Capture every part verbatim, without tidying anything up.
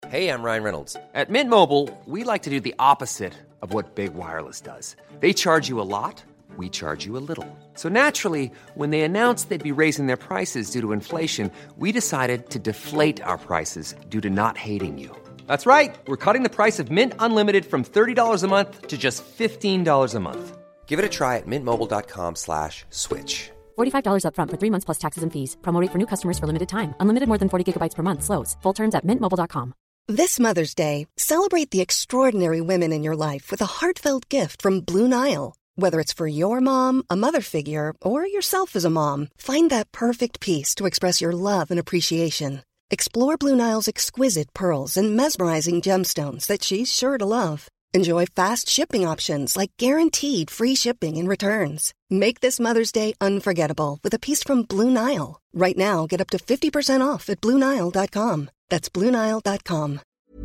Hey, I'm Ryan Reynolds. At Mint Mobile, we like to do the opposite of what Big Wireless does. They charge you a lot, we charge you a little. So naturally, when they announced they'd be raising their prices due to inflation, we decided to deflate our prices due to not hating you. That's right. We're cutting the price of Mint Unlimited from thirty dollars a month to just fifteen dollars a month. Give it a try at mintmobile.com slash switch. forty-five dollars up front for three months plus taxes and fees. Promo rate for new customers for limited time. Unlimited more than forty gigabytes per month. Slows full terms at mint mobile dot com. This Mother's Day, celebrate the extraordinary women in your life with a heartfelt gift from Blue Nile. Whether it's for your mom, a mother figure, or yourself as a mom, find that perfect piece to express your love and appreciation. Explore Blue Nile's exquisite pearls and mesmerizing gemstones that she's sure to love. Enjoy fast shipping options like guaranteed free shipping and returns. Make this Mother's Day unforgettable with a piece from Blue Nile. Right now, get up to fifty percent off at blue nile dot com. That's blue nile dot com.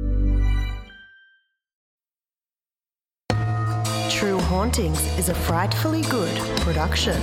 True Hauntings is a Frightfully Good production.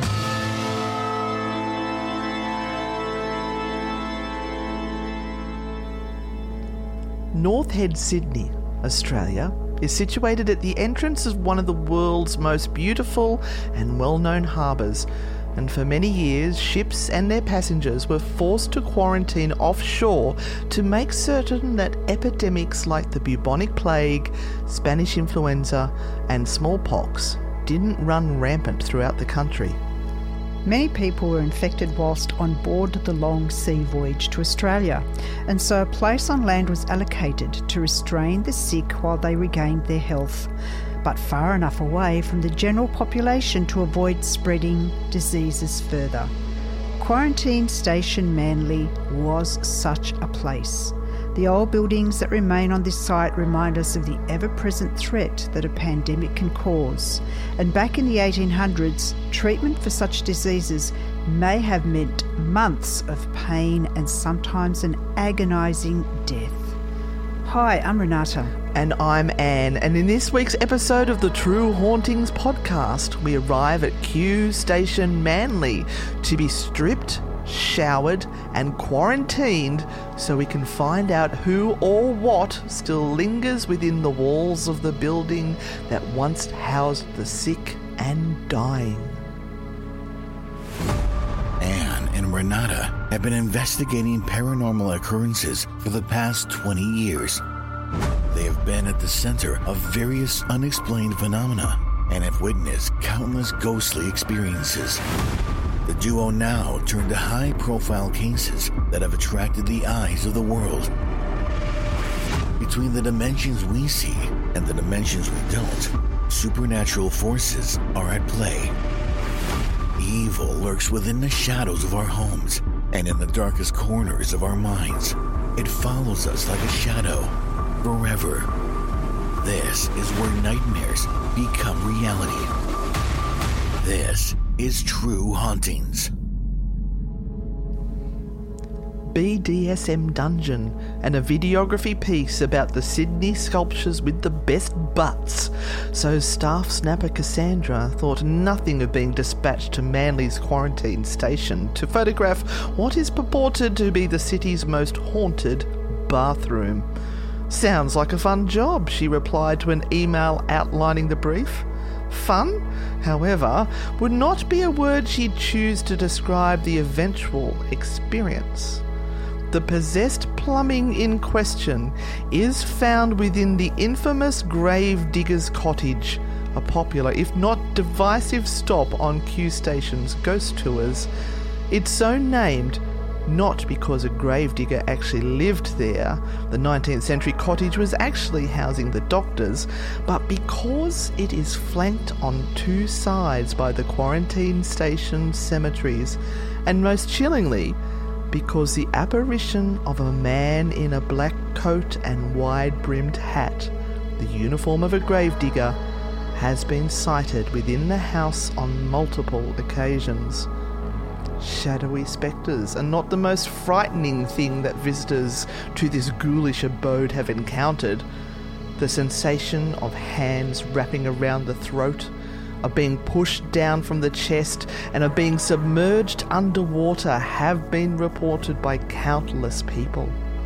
North Head, Sydney, Australia, is situated at the entrance of one of the world's most beautiful and well-known harbours, and for many years ships and their passengers were forced to quarantine offshore to make certain that epidemics like the bubonic plague, Spanish influenza and smallpox didn't run rampant throughout the country. Many people were infected whilst on board the long sea voyage to Australia, and so a place on land was allocated to restrain the sick while they regained their health, but far enough away from the general population to avoid spreading diseases further. Quarantine Station Manly was such a place. The old buildings that remain on this site remind us of the ever-present threat that a pandemic can cause. And back in the eighteen hundreds, treatment for such diseases may have meant months of pain and sometimes an agonising death. Hi, I'm Renata. And I'm Anne, and in this week's episode of the True Hauntings podcast, we arrive at Q Station Manly to be stripped, showered and quarantined so we can find out who or what still lingers within the walls of the building that once housed the sick and dying. Anne and Renata have been investigating paranormal occurrences for the past twenty years. They have been at the center of various unexplained phenomena and have witnessed countless ghostly experiences. The duo now turn to high-profile cases that have attracted the eyes of the world. Between the dimensions we see and the dimensions we don't, supernatural forces are at play. Evil lurks within the shadows of our homes and in the darkest corners of our minds. It follows us like a shadow, forever. This is where nightmares become reality. This is True Hauntings. B D S M Dungeon and a videography piece about the Sydney sculptures with the best butts. So staff snapper Cassandra thought nothing of being dispatched to Manly's quarantine station to photograph what is purported to be the city's most haunted bathroom. Sounds like a fun job, she replied to an email outlining the brief. Fun, however, would not be a word she'd choose to describe the eventual experience. The possessed plumbing in question is found within the infamous Grave Digger's Cottage, a popular, if not divisive, stop on Q Station's ghost tours. It's so named not because a gravedigger actually lived there, the nineteenth century cottage was actually housing the doctors, but because it is flanked on two sides by the quarantine station cemeteries, and most chillingly, because the apparition of a man in a black coat and wide-brimmed hat, the uniform of a gravedigger, has been sighted within the house on multiple occasions. Shadowy spectres are not the most frightening thing that visitors to this ghoulish abode have encountered. The sensation of hands wrapping around the throat, of being pushed down from the chest, and of being submerged underwater have been reported by countless people.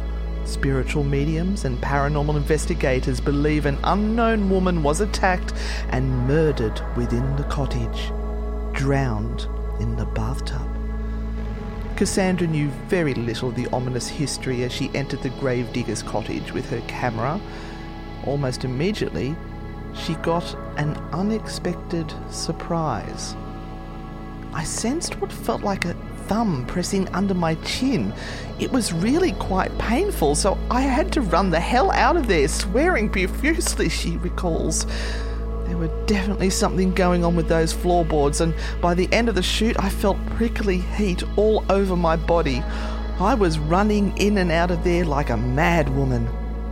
Spiritual mediums and paranormal investigators believe an unknown woman was attacked and murdered within the cottage, drowned in the bathtub. Cassandra knew very little of the ominous history as she entered the gravedigger's cottage with her camera. Almost immediately, she got an unexpected surprise. I sensed what felt like a thumb pressing under my chin. It was really quite painful, so I had to run the hell out of there, swearing profusely, she recalls. There were definitely something going on with those floorboards, and by the end of the shoot, I felt prickly heat all over my body. I was running in and out of there like a mad woman.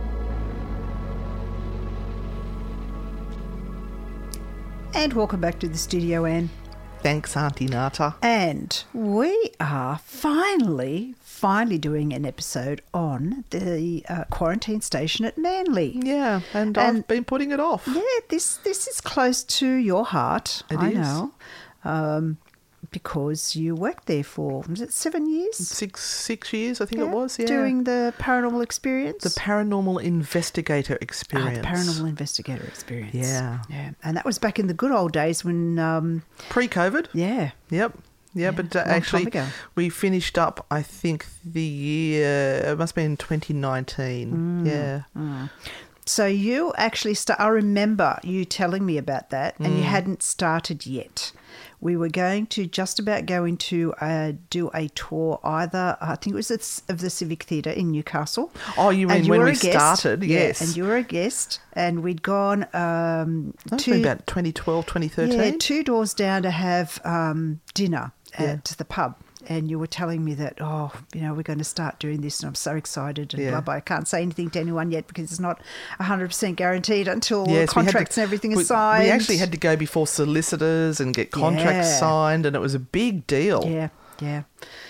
And welcome back to the studio, Anne. Thanks, Auntie Nata. And we are finally, finally doing an episode on the uh, quarantine station at Manly. Yeah, and, and I've been putting it off. Yeah, this this is close to your heart. It I is. know. Um, because you worked there for, was it seven years? Six six years, I think Yeah, it was, yeah. Doing the paranormal experience? The paranormal investigator experience. Ah, the paranormal investigator experience. Yeah. Yeah. And that was back in the good old days when... Um, Pre-COVID. yeah. Yep. Yeah, Yeah, but uh, long time actually ago. we finished up, I think, the year, it must have been twenty nineteen. Mm. Yeah. So you actually start. I remember you telling me about that, and Mm. you hadn't started yet. We were going to just about go into uh, do a tour. Either I think it was at, of the Civic Theatre in Newcastle. Oh, you mean And you when were we a guest. started? Yeah, Yes. and you were a guest, and we'd gone um, That was to about twenty twelve, twenty thirteen. yeah, two doors down to have um, dinner Yeah. at the pub. And you were telling me that, oh, you know, we're going to start doing this and I'm so excited and Yeah. blah, blah. I can't say anything to anyone yet because it's not one hundred percent guaranteed until Yes, we had to- contracts and everything we, is signed. We actually had to go before solicitors and get contracts Yeah. signed, and it was a big deal. Yeah, yeah.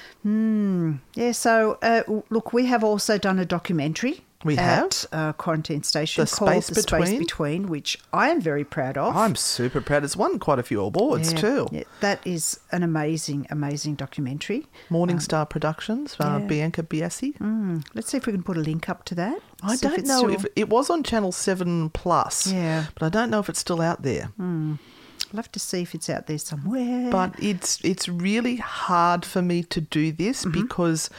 Hmm. Yeah, so, uh, look, we have also done a documentary. We at uh, Quarantine Station The called Space The Space Between? Between, which I am very proud of. I'm super proud. It's won quite a few awards Yeah, too. yeah, that is an amazing, amazing documentary. Morningstar Productions, uh, yeah. Bianca Biasi. Mm, let's see if we can put a link up to that. I See if don't it's know still- if it was on Channel seven Plus, Yeah. but I don't know if it's still out there. I'll have to see if it's out there somewhere. But it's it's really hard for me to do this Mm-hmm. because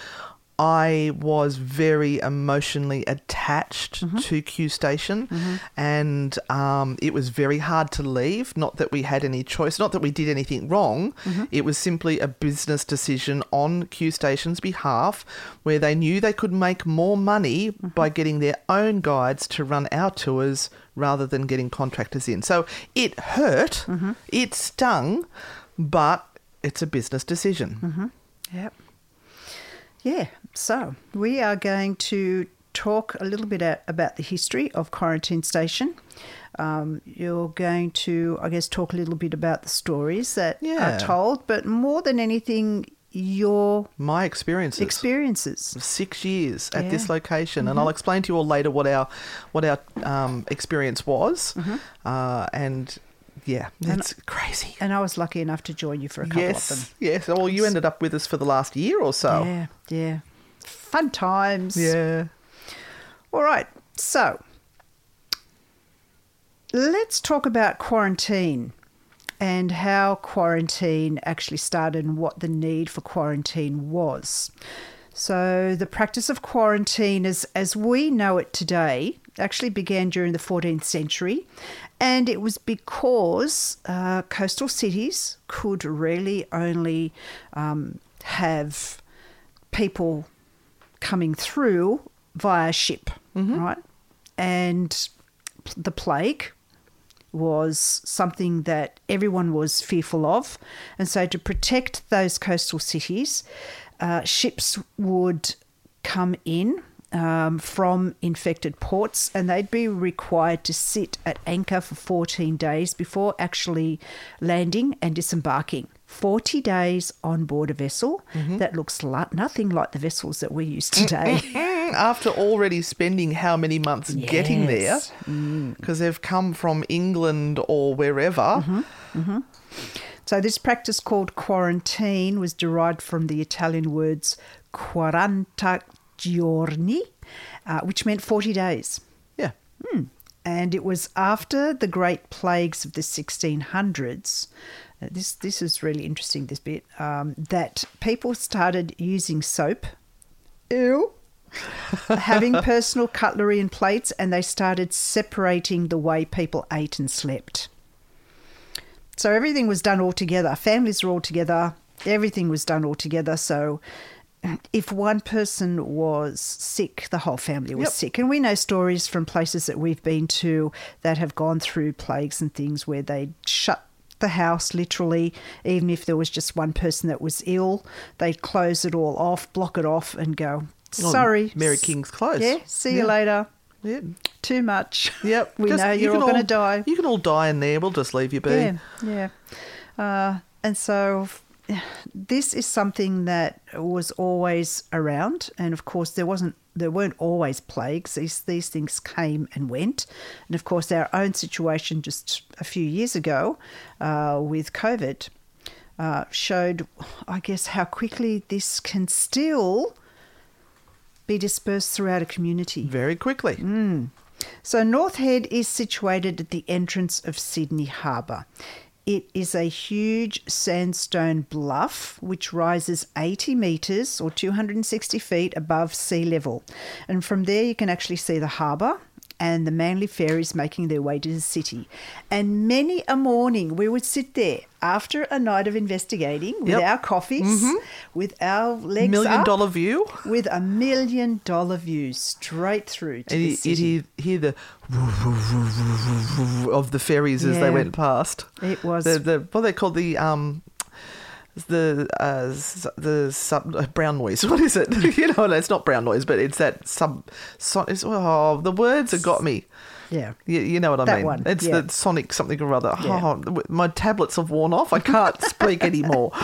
I was very emotionally attached Mm-hmm. to Q Station, and um, it was very hard to leave. Not that we had any choice, not that we did anything wrong. Mm-hmm. It was simply a business decision on Q Station's behalf, where they knew they could make more money Mm-hmm. by getting their own guides to run our tours rather than getting contractors in. So it hurt, Mm-hmm. it stung, but it's a business decision. Yep. Yeah, so we are going to talk a little bit a- about the history of Quarantine Station. Um, you're going to, I guess, talk a little bit about the stories that Yeah. are told, but more than anything, your My experiences. experiences. Six years at this Yeah. location, and I'll explain to you all later what our what our um, experience was, Mm-hmm. uh, and yeah, it's crazy. And I was lucky enough to join you for a couple Yes, of them. yes. Well, you ended up with us for the last year or so. Yeah, yeah. Fun times. Yeah. All right, so let's talk about quarantine and how quarantine actually started and what the need for quarantine was. So the practice of quarantine, as, as we know it today, actually began during the fourteenth century, and it was because uh, coastal cities could really only um, have people coming through via ship, right? And the plague was something that everyone was fearful of. And so to protect those coastal cities, uh, ships would come in um, from infected ports, and they'd be required to sit at anchor for fourteen days before actually landing and disembarking. forty days on board a vessel that looks like nothing like the vessels that we use today. After already spending how many months getting there, Yes. because they've come from England or wherever. So this practice called quarantine was derived from the Italian words quaranta giorni, uh, which meant forty days. Yeah. Hmm. And it was after the Great Plagues of the sixteen hundreds, uh, this this is really interesting, this bit, um, that people started using soap, ew, having personal cutlery and plates, and they started separating the way people ate and slept. So everything was done all together. Families were all together. Everything was done all together. So if one person was sick, the whole family was Yep. sick. And we know stories from places that we've been to that have gone through plagues and things where they shut the house literally, even if there was just one person that was ill, they'd close it all off, block it off and go, sorry. Oh, Mary King's close. Yeah, see you Yeah. later. Yeah. Too much. Yep. We Just- know you you're can all going to die. You can all die in there. We'll just leave you be. Yeah, yeah. Uh, and so this is something that was always around, and of course there wasn't, there weren't always plagues. These these things came and went, and of course our own situation just a few years ago uh, with COVID uh, showed, I guess, how quickly this can still be dispersed throughout a community. Very quickly. Mm. So North Head is situated at the entrance of Sydney Harbour. It is a huge sandstone bluff which rises eighty metres or two hundred sixty feet above sea level. And from there you can actually see the harbour and the Manly ferries making their way to the city. And many a morning we would sit there after a night of investigating with Yep. our coffees, Mhm. with our legs Million up, dollar view. with a million dollar view straight through to And the you, city. you'd hear, hear the of the ferries as Yeah. they went past. It was- the, the what are they called, the um the uh s- the sub uh, brown noise. What is it? You know, no, it's not brown noise, but it's that sub. So, it's, oh, the words have got me. Yeah. You, you know what I That mean? one, It's yeah. the sonic something or other. Yeah. Oh, my tablets have worn off. I can't speak anymore.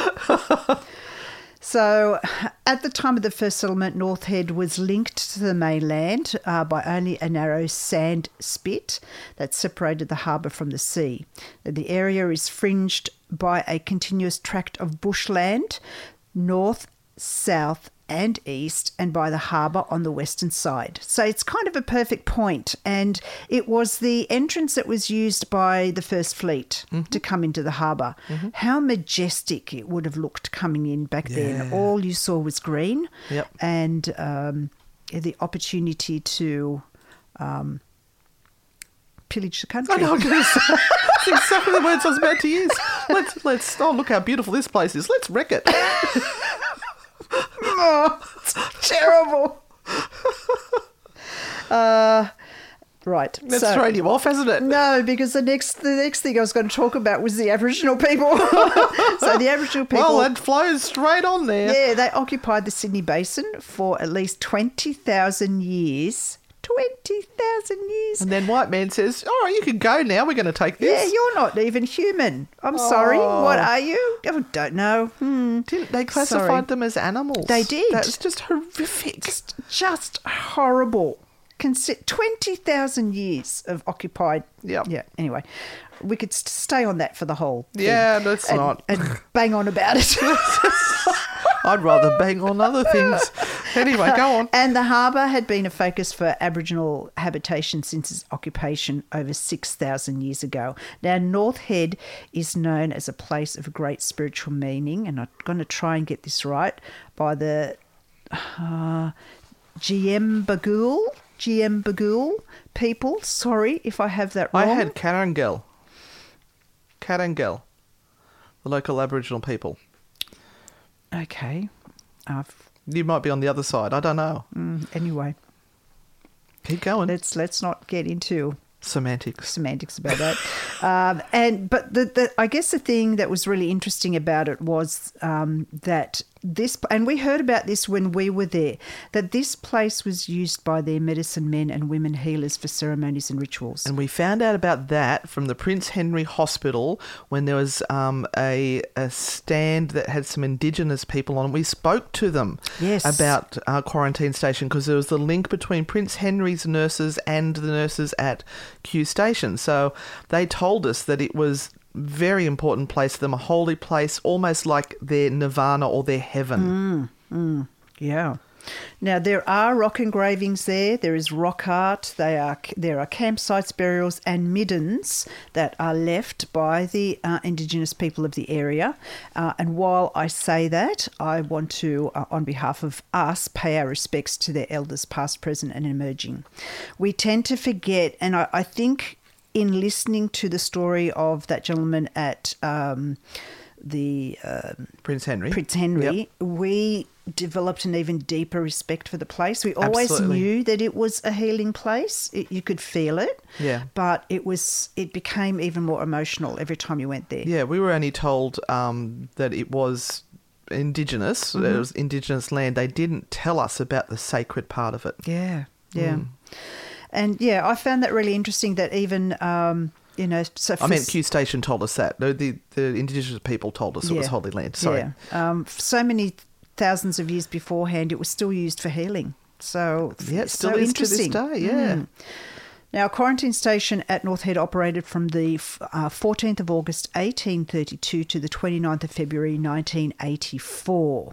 So at the time of the first settlement, North Head was linked to the mainland uh, by only a narrow sand spit that separated the harbour from the sea. The area is fringed by a continuous tract of bushland, north, south and east, and by the harbour on the western side. So it's kind of a perfect point, and it was the entrance that was used by the First Fleet to come into the harbour. How majestic it would have looked coming in back then. Yeah. All you saw was green, Yep. and um, the opportunity to um, pillage the country. I know, I'm going to say that's exactly the words I was about to use. Let's, let's, oh, look how beautiful this place is. Let's wreck it. Oh, it's terrible. uh, right. That's so, thrown you off, hasn't it? No, because the next the next thing I was going to talk about was the Aboriginal people. So the Aboriginal people. Well, that flows straight on there. yeah, they occupied the Sydney Basin for at least twenty thousand years. Twenty thousand years. And then white man says, all right, you can go now. We're going to take Yeah, this. you're not even human. I'm sorry. Oh. What are you? I don't know. Hmm. Didn't they classified Sorry. them as animals? They did. That's just horrific. Just, just horrible. Consi- twenty thousand years of occupied. Yep. Yeah. Anyway, we could st- stay on that for the whole thing. Yeah, let's and, not. And bang on about it. I'd rather bang on other things. Anyway, go on. And the harbour had been a focus for Aboriginal habitation since its occupation over six thousand years ago. Now, North Head is known as a place of great spiritual meaning, and I'm going to try and get this right, by the uh, Giembagool, Giembagool people. Sorry if I have that wrong. I had Karangel. Karangel. The local Aboriginal people. Okay. I've, You might be on the other side. I don't know. mm, anyway, Keep going. let's let's not get into Semantics. semantics about that. um, and but the, the I guess the thing that was really interesting about it was um, that this, and we heard about this when we were there, that this place was used by their medicine men and women healers for ceremonies and rituals. And we found out about that from the Prince Henry Hospital when there was um, a, a stand that had some Indigenous people on. We spoke to them Yes. about our quarantine station because there was the link between Prince Henry's nurses and the nurses at Kew Station. So they told us that it was a very important place to them, a holy place, almost like their nirvana or their heaven. Mm, yeah. Now, there are rock engravings there. There is rock art. They are There are campsites, burials and middens that are left by the uh, Indigenous people of the area. Uh, and while I say that, I want to, uh, on behalf of us, pay our respects to their elders past, present and emerging. We tend to forget, and I, I think in listening to the story of that gentleman at um, the... Uh, Prince Henry. Prince Henry, yep. we... developed an even deeper respect for the place. We always Absolutely. knew that it was a healing place. It, you could feel it. Yeah. But it was it became even more emotional every time you went there. Yeah, we were only told um, that it was Indigenous. Mm-hmm. It was Indigenous land. They didn't tell us about the sacred part of it. Yeah, yeah. Mm. And, yeah, I found that really interesting that even... Um, You know, so I meant Q Station told us that. No, the, the Indigenous people told us it was Yeah. Holy Land. Sorry. Yeah. Um, so many thousands of years beforehand, it was still used for healing. So Yeah, it still so is to this interesting. day, yeah. Mm. Now, a quarantine station at North Head operated from the uh, fourteenth of August eighteen thirty-two to the twenty-ninth of February nineteen eighty-four.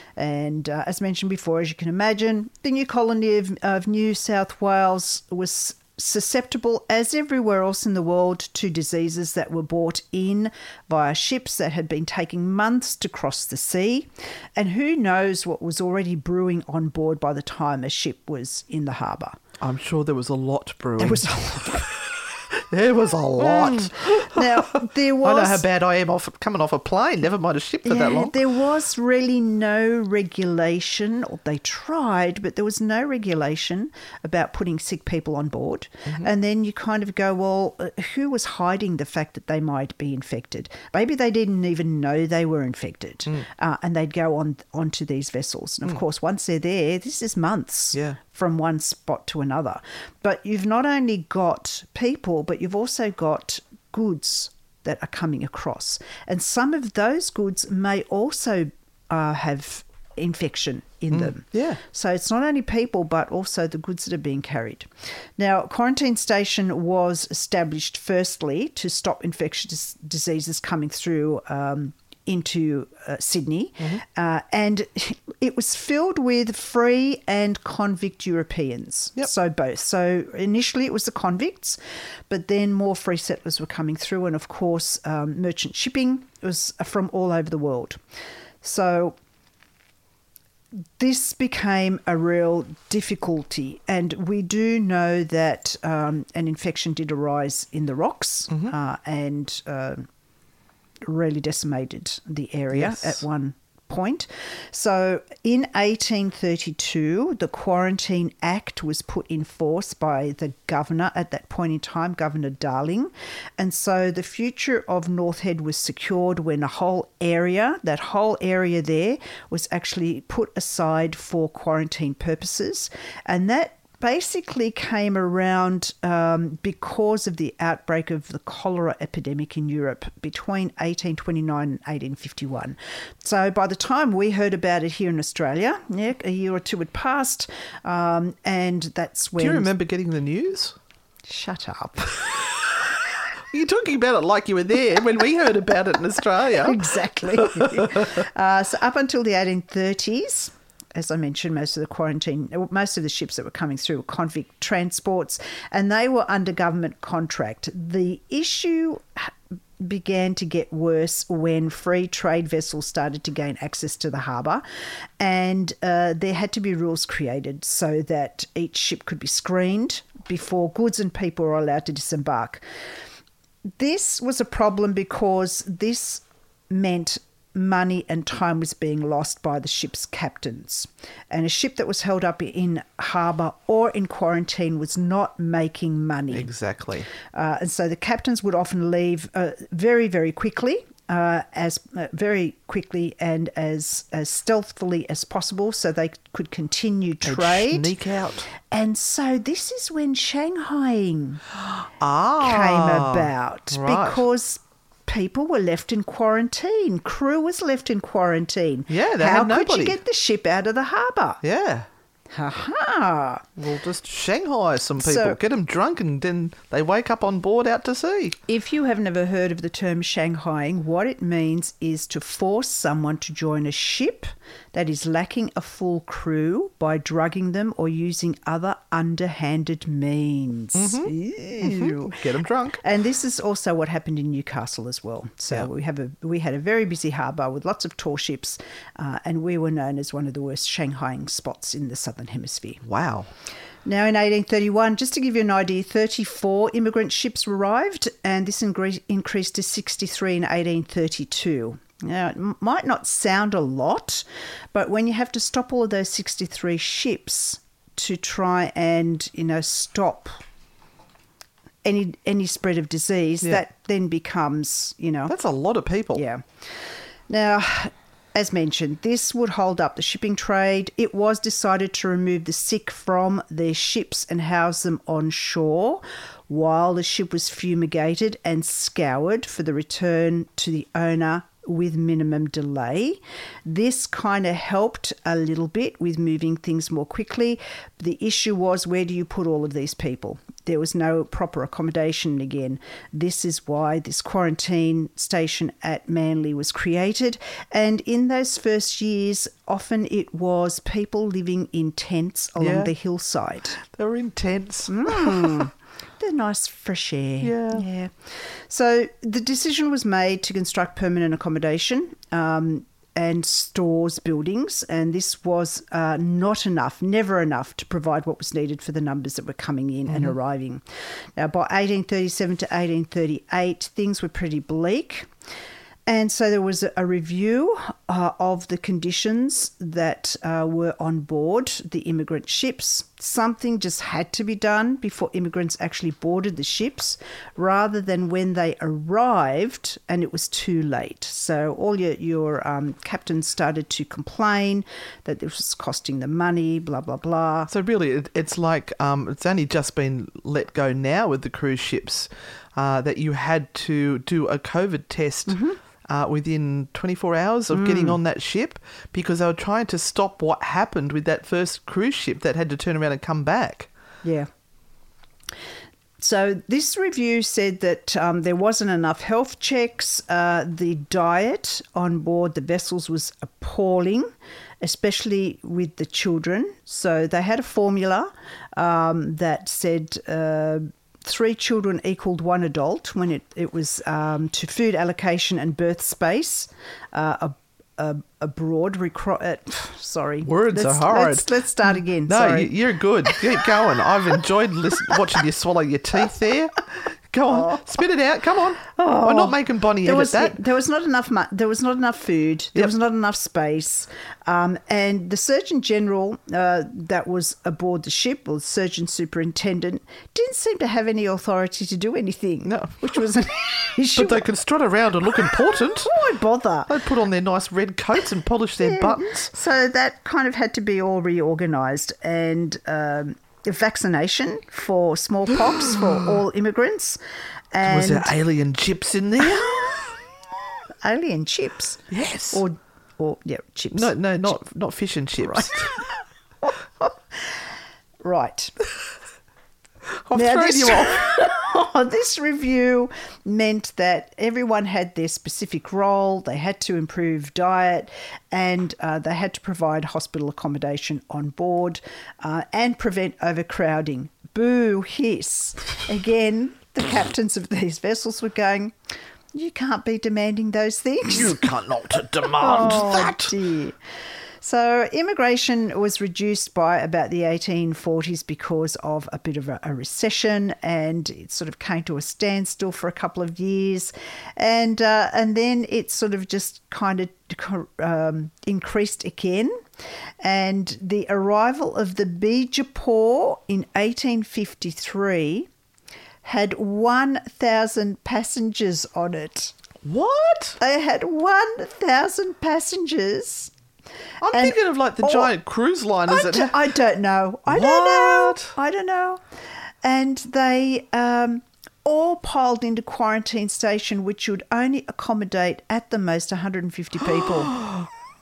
And uh, as mentioned before, as you can imagine, the new colony of, of New South Wales was susceptible, as everywhere else in the world, to diseases that were brought in via ships that had been taking months to cross the sea. And who knows what was already brewing on board by the time a ship was in the harbour. I'm sure there was a lot brewing. There was a lot. There was a lot. Now, there was... I know how bad I am off coming off a plane, never mind a ship for yeah, that long. There was really no regulation, or they tried, but there was no regulation about putting sick people on board. Mm-hmm. And then you kind of go, well, uh, who was hiding the fact that they might be infected? Maybe they didn't even know they were infected, mm. uh, and they'd go on onto these vessels. And, of mm. course, once they're there, this is months. Yeah. From one spot to another. But you've not only got people, but you've also got goods that are coming across. And some of those goods may also uh, have infection in mm, them. Yeah. So it's not only people, but also the goods that are being carried. Now, quarantine station was established firstly to stop infectious diseases coming through um into uh, Sydney, mm-hmm. uh, and it was filled with free and convict Europeans. Yep. So both. So initially it was the convicts, but then more free settlers were coming through, and of course um, merchant shipping was from all over the world. So this became a real difficulty, and we do know that um, an infection did arise in the rocks, mm-hmm. uh, and uh, really decimated the area yes. at one point. So in eighteen thirty-two, the Quarantine Act was put in force by the governor at that point in time, Governor Darling. And so the future of North Head was secured when a whole area, that whole area there, was actually put aside for quarantine purposes. And that basically came around um, because of the outbreak of the cholera epidemic in Europe between eighteen twenty-nine and eighteen fifty-one. So by the time we heard about it here in Australia, yeah, a year or two had passed, um, and that's when... Do you remember getting the news? Shut up. You're talking about it like you were there when we heard about it in Australia. Exactly. uh, so up until the eighteen thirties... as I mentioned, most of the quarantine, most of the ships that were coming through were convict transports, and they were under government contract. The issue began to get worse when free trade vessels started to gain access to the harbour, and uh, there had to be rules created so that each ship could be screened before goods and people were allowed to disembark. This was a problem because this meant money and time was being lost by the ship's captains. And a ship that was held up in harbour or in quarantine was not making money. Exactly. Uh, and so the captains would often leave uh, very, very quickly, uh, as uh, very quickly and as, as stealthily as possible so they could continue trade. They'd sneak out. And so this is when Shanghaiing ah, came about right. because people were left in quarantine. Crew was left in quarantine. Yeah, they How had nobody. could you get the ship out of the harbour? Yeah. Ha-ha! We'll just Shanghai some people, So- get them drunk, and then they wake up on board out to sea. If you have never heard of the term Shanghaiing, what it means is to force someone to join a ship that is lacking a full crew by drugging them or using other underhanded means. Ew. Get them drunk. And this is also what happened in Newcastle as well. So Yeah. we have a we had a very busy harbour with lots of tall ships, uh, and we were known as one of the worst Shanghaiing spots in the Southern Hemisphere. Wow. Now, in eighteen thirty-one, just to give you an idea, thirty-four immigrant ships arrived, and this ingre- increased to sixty-three in eighteen thirty-two. Now, it m- might not sound a lot, but when you have to stop all of those sixty-three ships to try and, you know, stop any any spread of disease, Yeah. that then becomes, you know... That's a lot of people. Yeah. Now, as mentioned, this would hold up the shipping trade. It was decided to remove the sick from their ships and house them on shore while the ship was fumigated and scoured for the return to the owner with minimum delay. This kind of helped a little bit with moving things more quickly. The issue was, where do you put all of these people? There was no proper accommodation again. This is why this quarantine station at Manly was created. And in those first years, often it was people living in tents along Yeah. the hillside. They were intense. They're nice fresh air. Yeah. Yeah. So the decision was made to construct permanent accommodation um, and stores buildings, and this was uh, not enough, never enough to provide what was needed for the numbers that were coming in and arriving. Now, by eighteen thirty-seven to eighteen thirty-eight, things were pretty bleak. And so there was a review uh, of the conditions that uh, were on board the immigrant ships. Something just had to be done before immigrants actually boarded the ships, rather than when they arrived and it was too late. So all your, your um, captains started to complain that this was costing them money, blah, blah, blah. So really, it, it's like um, it's only just been let go now with the cruise ships uh, that you had to do a COVID test uh, within twenty-four hours of getting on that ship, because they were trying to stop what happened with that first cruise ship that had to turn around and come back. Yeah. So this review said that um, there wasn't enough health checks. Uh, the diet on board the vessels was appalling, especially with the children. So they had a formula um, that said uh, three children equaled one adult when it, it was um, to food allocation and berth space. Uh, a A, a broad recro- uh, sorry Words let's, are hard. let's, let's start again. No, sorry. you, you're good. Keep going. I've enjoyed listen, watching you swallow your teeth there. Go on, spit it out. Come on. We're not making Bonnie there edit was that. there was not enough mu- there was not enough food. There Yep. was not enough space, um, and the Surgeon General uh, that was aboard the ship, or the Surgeon Superintendent, didn't seem to have any authority to do anything. No. which was an issue. But they can strut around and look important. Why bother? They put on their nice red coats and polish their buttons. So that kind of had to be all reorganised, and um, a vaccination for smallpox for all immigrants. And Was there alien chips in there? alien chips? Yes. Or, or yeah, chips. No, no, not not fish and chips. Right. I've Now, thrown this- you off. This review meant that everyone had their specific role. They had to improve diet, and uh, they had to provide hospital accommodation on board uh, and prevent overcrowding. Boo, hiss. Again, the captains of these vessels were going, you can't be demanding those things. You cannot demand Oh, that. dear. So immigration was reduced by about the eighteen forties because of a bit of a, a recession, and it sort of came to a standstill for a couple of years, and uh, and then it sort of just kind of um, increased again. And the arrival of the Bijapur in eighteen fifty-three had one thousand passengers on it. What? They had one thousand passengers. I'm And- thinking of like the oh, giant cruise liners I, that do, have... I don't know. I don't know. What? I don't know. And they um, all piled into quarantine station, which would only accommodate at the most one hundred fifty people.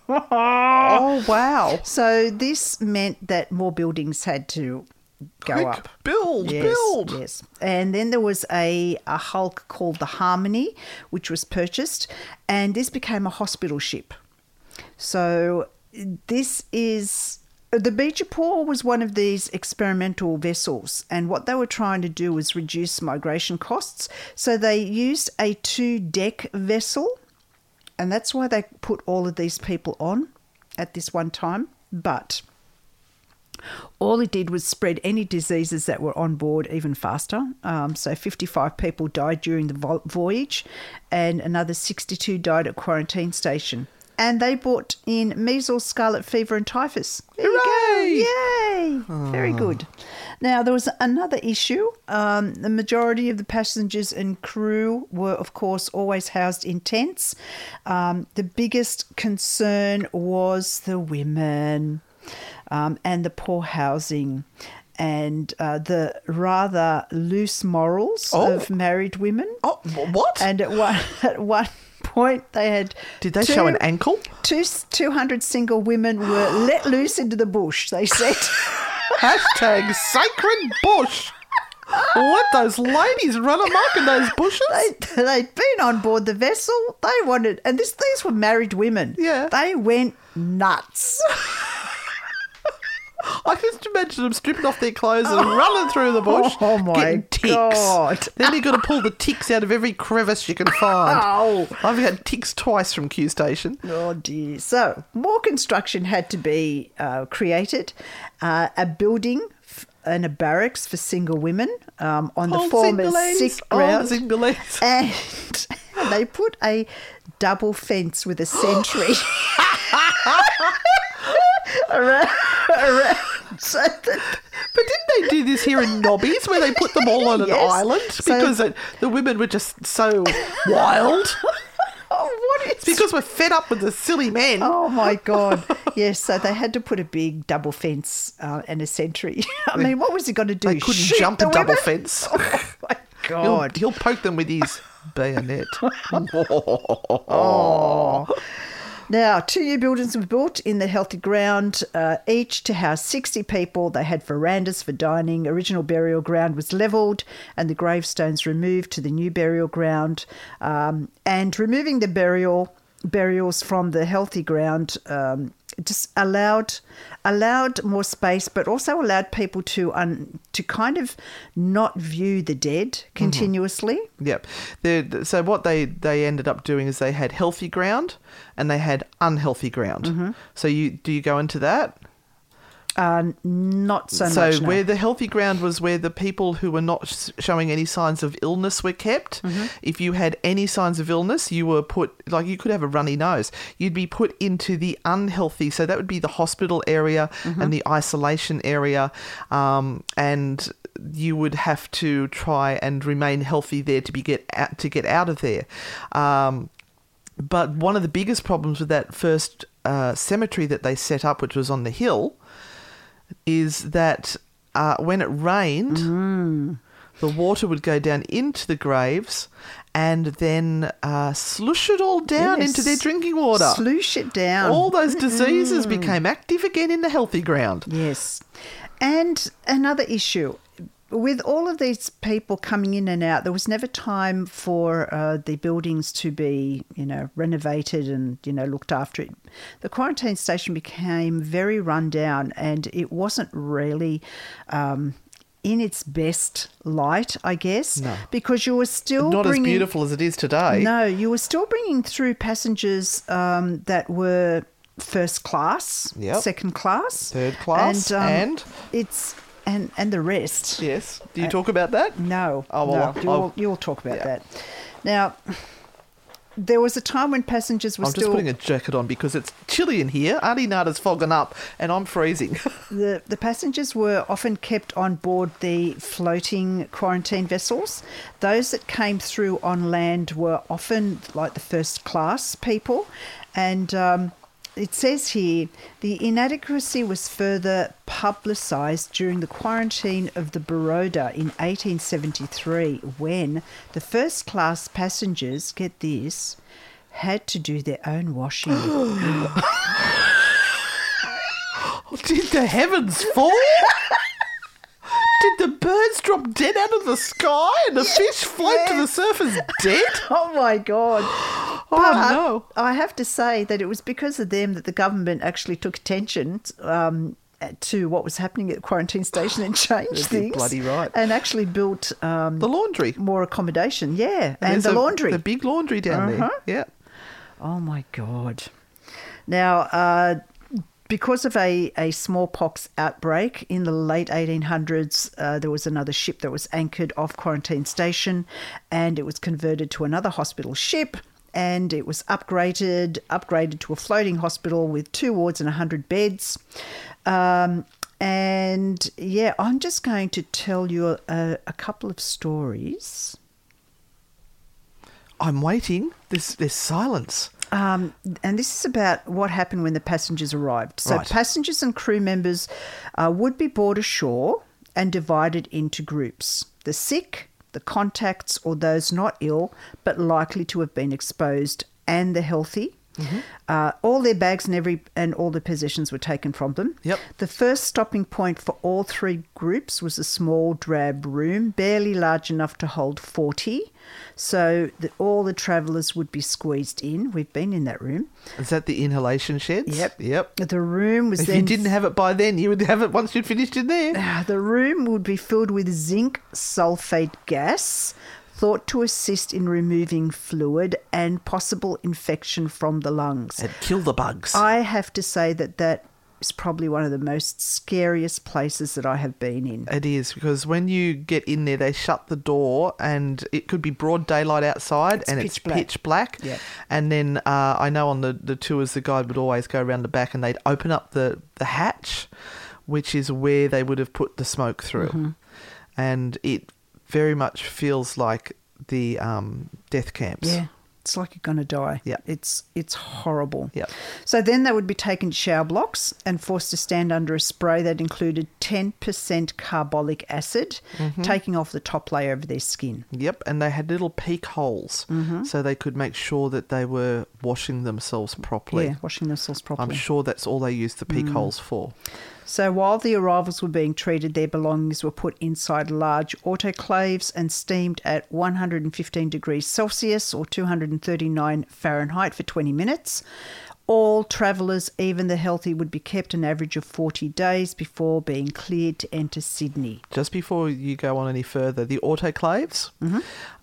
Oh, wow. So this meant that more buildings had to go Quick, up. build, Yes, build. Yes. And then there was a, a hulk called the Harmony, which was purchased, and this became a hospital ship. So this is... The Beejapaw was one of these experimental vessels, and what they were trying to do was reduce migration costs. So they used a two-deck vessel, and that's why they put all of these people on at this one time. But all it did was spread any diseases that were on board even faster. Um, so fifty-five people died during the vo- voyage, and another sixty-two died at quarantine station. And they brought in measles, scarlet fever and typhus. There Hooray! you go. Yay! Very good. Now, there was another issue. Um, the majority of the passengers and crew were, of course, always housed in tents. Um, the biggest concern was the women um, and the poor housing and uh, the rather loose morals Oh. of married women. Oh, wh- what? And at one, at one point, they had... Did they two, show an ankle? Two, two hundred single women were let loose into the bush, they said. Hashtag sacred bush. Let those ladies run amok in those bushes. They, they'd been on board the vessel. They wanted... And this, these were married women. Yeah. They went nuts. I can just imagine them stripping off their clothes and running through the bush. Oh, my getting ticks. God. Then you've got to pull the ticks out of every crevice you can find. Oh. I've had ticks twice from Q Station. Oh, dear. So, more construction had to be uh, created. Uh, a building f- and a barracks for single women um, on the Old former single ladies. sick Old ground. single ladies. And they put a double fence with a sentry around, around so that... But didn't they do this here in Nobbies where they put them all on an Yes. island So- because the, the women were just so wild? Oh, what is... It's because we're fed up with the silly men. Oh, my God. Yes, so they had to put a big double fence uh, and a sentry. I mean, what was he going to do? They couldn't Shoot jump the a double women? fence. Oh, my He'll, God. he'll poke them with his bayonet. Oh. Now, two new buildings were built in the healthy ground, uh, each to house sixty people. They had verandas for dining. Original burial ground was levelled and the gravestones removed to the new burial ground. Um, and removing the burial burials from the healthy ground um, just allowed allowed more space, but also allowed people to un, to kind of not view the dead continuously. Yep. They're, so what they, they ended up doing is they had healthy ground and they had unhealthy ground. Mm-hmm. So you do you go into that? Uh, not so, So much. no. where the healthy ground was where the people who were not sh- showing any signs of illness were kept. Mm-hmm. If you had any signs of illness, you were put, like you could have a runny nose, you'd be put into the unhealthy. So that would be the hospital area Mm-hmm. and the isolation area. Um, and you would have to try and remain healthy there to be get out, to get out of there. Um, but one of the biggest problems with that first uh, cemetery that they set up, which was on the hill, is that uh, when it rained, Mm. the water would go down into the graves and then uh, slush it all down Yes. into their drinking water. Sluice it down. All those diseases became active again in the healthy ground. Yes. And another issue. With all of these people coming in and out, there was never time for uh, the buildings to be, you know, renovated and, you know, looked after. It. The quarantine station became very run down and it wasn't really um, in its best light, I guess, No. because you were still Not bringing, as beautiful as it is today. No, you were still bringing through passengers um, that were first class, Yep. second class, Third class, um, and? it's and and the rest. Yes. Do you talk about that? No, Oh, well, no, I'll- you'll, you'll talk about Yeah. that. Now, there was a time when passengers were I'm still just putting a jacket on because it's chilly in here. Auntie Nada's fogging up and I'm freezing. the the passengers were often kept on board the floating quarantine vessels. Those that came through on land were often like the first class people, and um, it says here the inadequacy was further publicised during the quarantine of the Baroda in eighteen seventy-three when the first class passengers, get this, had to do their own washing. Did the heavens fall? Did the birds drop dead out of the sky and the fish float yes. to the surface dead? Oh, my God. Oh, But no. I have to say that it was because of them that the government actually took attention um, to what was happening at the quarantine station and changed You're things. bloody right. And actually built um, The laundry. more accommodation. Yeah, and, There's the a- laundry. The big laundry down Uh-huh. there. Yeah. Oh, my God. Now, uh, because of a, a smallpox outbreak in the late eighteen hundreds, uh, there was another ship that was anchored off Quarantine Station, and it was converted to another hospital ship, and it was upgraded upgraded to a floating hospital with two wards and one hundred beds. Um, and, yeah, I'm just going to tell you a, a couple of stories. I'm waiting. There's, there's silence. Um, and this is about what happened when the passengers arrived. So Right. passengers and crew members uh, would be brought ashore and divided into groups. The sick, the contacts, or those not ill but likely to have been exposed, and the healthy. Mm-hmm. Uh, all their bags and every and all their possessions were taken from them. Yep. The first stopping point for all three groups was a small drab room, barely large enough to hold forty. So that all the travellers would be squeezed in. We've been in that room. Is that the inhalation sheds? Yep. Yep. The room was If then you didn't have it by then, you would have it once you'd finished in there. Ah, the room would be filled with zinc sulfate gas, thought to assist in removing fluid and possible infection from the lungs. And kill the bugs. I have to say that that is probably one of the most scariest places that I have been in. It is, because when you get in there, they shut the door and it could be broad daylight outside and it's pitch black. pitch black. Yeah. And then uh, I know on the, the tours, the guide would always go around the back and they'd open up the, the hatch, which is where they would have put the smoke through. Mm-hmm. And it very much feels like the um, death camps. Yeah. It's like you're going to die. Yeah. It's it's horrible. Yeah. So then they would be taken to shower blocks and forced to stand under a spray that included ten percent carbolic acid, Mm-hmm. taking off the top layer of their skin. Yep, and they had little peak holes Mm-hmm. so they could make sure that they were washing themselves properly. Yeah, washing themselves properly. I'm sure that's all they used the peak Mm. holes for. So while the arrivals were being treated, their belongings were put inside large autoclaves and steamed at one hundred fifteen degrees Celsius or two hundred thirty-nine Fahrenheit for twenty minutes. All travellers, even the healthy, would be kept an average of forty days before being cleared to enter Sydney. Just before you go on any further, the autoclaves, Mm-hmm.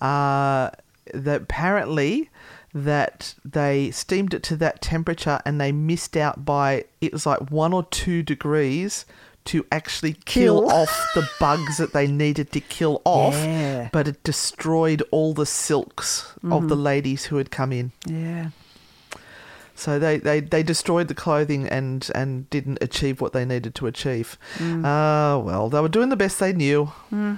uh, that apparently that they steamed it to that temperature and they missed out by, it was like one or two degrees to actually kill, Kill. off the bugs that they needed to kill off. Yeah. But it destroyed all the silks of the ladies who had come in. Yeah. So they, they, they destroyed the clothing and, and didn't achieve what they needed to achieve. Ah, well, they were doing the best they knew.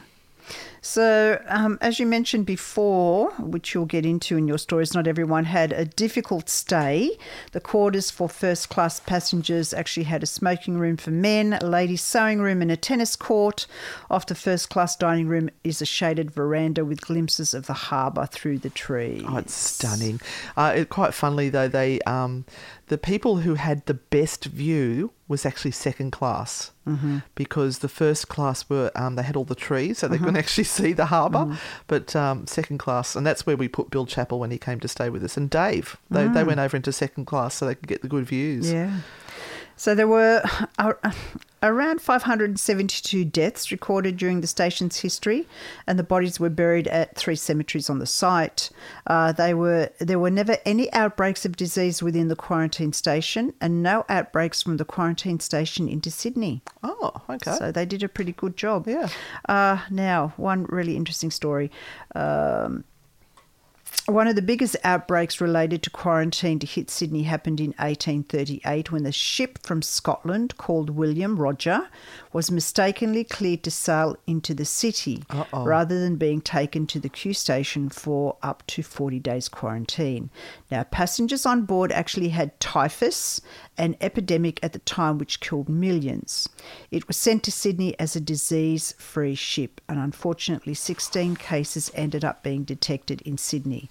So, um, as you mentioned before, which you'll get into in your stories, not everyone had a difficult stay. The quarters for first-class passengers actually had a smoking room for men, a ladies' sewing room and a tennis court. Off the first-class dining room is a shaded veranda with glimpses of the harbour through the trees. Oh, it's stunning. Uh, it, quite funnily, though, they um, the people who had the best view was actually second class, mm-hmm. because the first class were um, they had all the trees, so they mm-hmm. couldn't actually see the harbour. Mm-hmm. But um, second class, and that's where we put Bill Chappell when he came to stay with us, and Dave. They mm. they went over into second class so they could get the good views. Yeah. So there were uh, around five hundred seventy-two deaths recorded during the station's history, and the bodies were buried at three cemeteries on the site. Uh, they were there were never any outbreaks of disease within the quarantine station, and no outbreaks from the quarantine station into Sydney. Oh, okay. So they did a pretty good job. Yeah. Uh, now, one really interesting story. Um, One of the biggest outbreaks related to quarantine to hit Sydney happened in eighteen thirty-eight when the ship from Scotland called William Roger was mistakenly cleared to sail into the city Uh-oh. rather than being taken to the Q station for up to forty days quarantine. Now, passengers on board actually had typhus, an epidemic at the time which killed millions. It was sent to Sydney as a disease-free ship, and unfortunately sixteen cases ended up being detected in Sydney.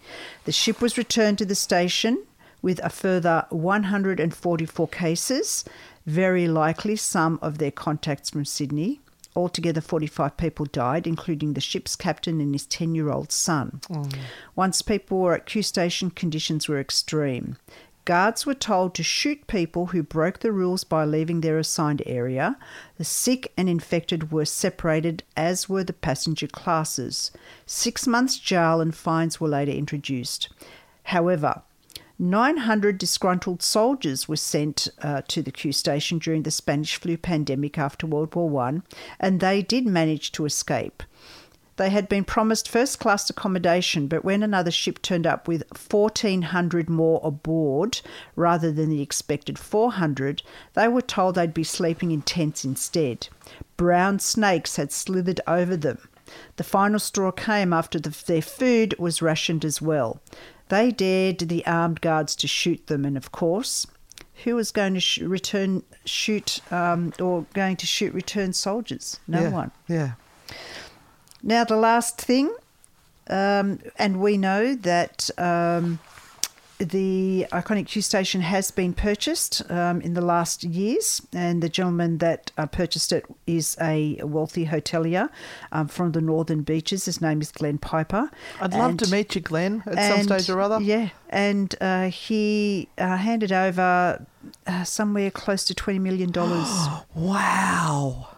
The ship was returned to the station with a further one hundred forty-four cases, very likely some of their contacts from Sydney. Altogether, forty-five people died, including the ship's captain and his ten-year-old son. Mm. Once people were at Q Station, conditions were extreme. Guards were told to shoot people who broke the rules by leaving their assigned area. The sick and infected were separated, as were the passenger classes. Six months jail and fines were later introduced. However, nine hundred disgruntled soldiers were sent uh, to the Q Station during the Spanish flu pandemic after World War One, and they did manage to escape. They had been promised first-class accommodation, but when another ship turned up with fourteen hundred more aboard, rather than the expected four hundred, they were told they'd be sleeping in tents instead. Brown snakes had slithered over them. The final straw came after the, their food was rationed as well. They dared the armed guards to shoot them, and of course, who was going to sh- return shoot um, or going to shoot return soldiers? No yeah, one. Yeah. Now the last thing, um, and we know that um, the iconic Q Station has been purchased um, in the last years, and the gentleman that uh, purchased it is a wealthy hotelier um, from the Northern Beaches. His name is Glenn Piper. I'd and, love to meet you, Glenn, at and, some stage or other. Yeah, and uh, he uh, handed over uh, somewhere close to twenty million dollars. Wow.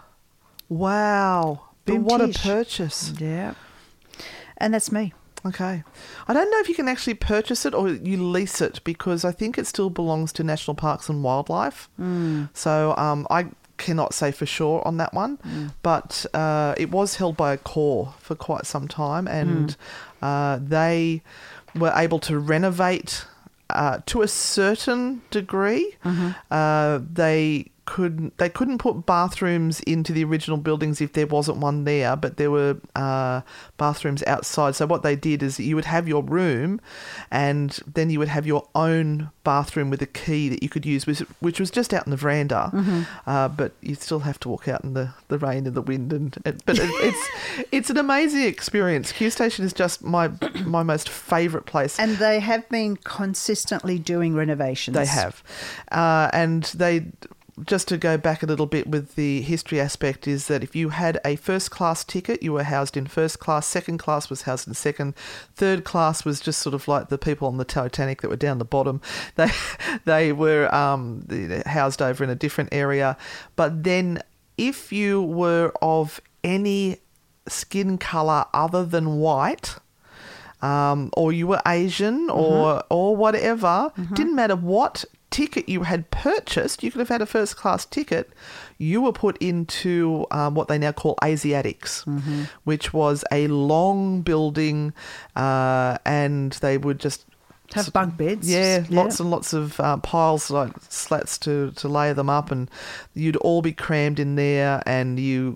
Wow. But what a purchase. Yeah. And that's me. Okay. I don't know if you can actually purchase it or you lease it, because I think it still belongs to National Parks and Wildlife. Mm. So um, I cannot say for sure on that one, mm. but uh, it was held by Accor for quite some time, and mm. uh, they were able to renovate uh, to a certain degree. Mm-hmm. Uh, they couldn't they couldn't put bathrooms into the original buildings if there wasn't one there, but there were uh, bathrooms outside. So what they did is you would have your room, and then you would have your own bathroom with a key that you could use, which, which was just out in the veranda. Mm-hmm. Uh, but you still have to walk out in the, the rain and the wind, and it, but it, it's it's an amazing experience. Q Station is just my my most favourite place, and they have been consistently doing renovations. They have, uh, and they. Just to go back a little bit with the history aspect, is that if you had a first class ticket, you were housed in first class, second class was housed in second, third class was just sort of like the people on the Titanic that were down the bottom. They they were um, housed over in a different area. But then if you were of any skin colour other than white, um, or you were Asian mm-hmm. or, or whatever, mm-hmm. didn't matter what ticket you had purchased, you could have had a first class ticket, you were put into um, what they now call Asiatics, mm-hmm. which was a long building, uh, and they would just have bunk beds. Yeah, yeah. lots and lots of uh, piles, like slats to, to lay them up, and you'd all be crammed in there, and you...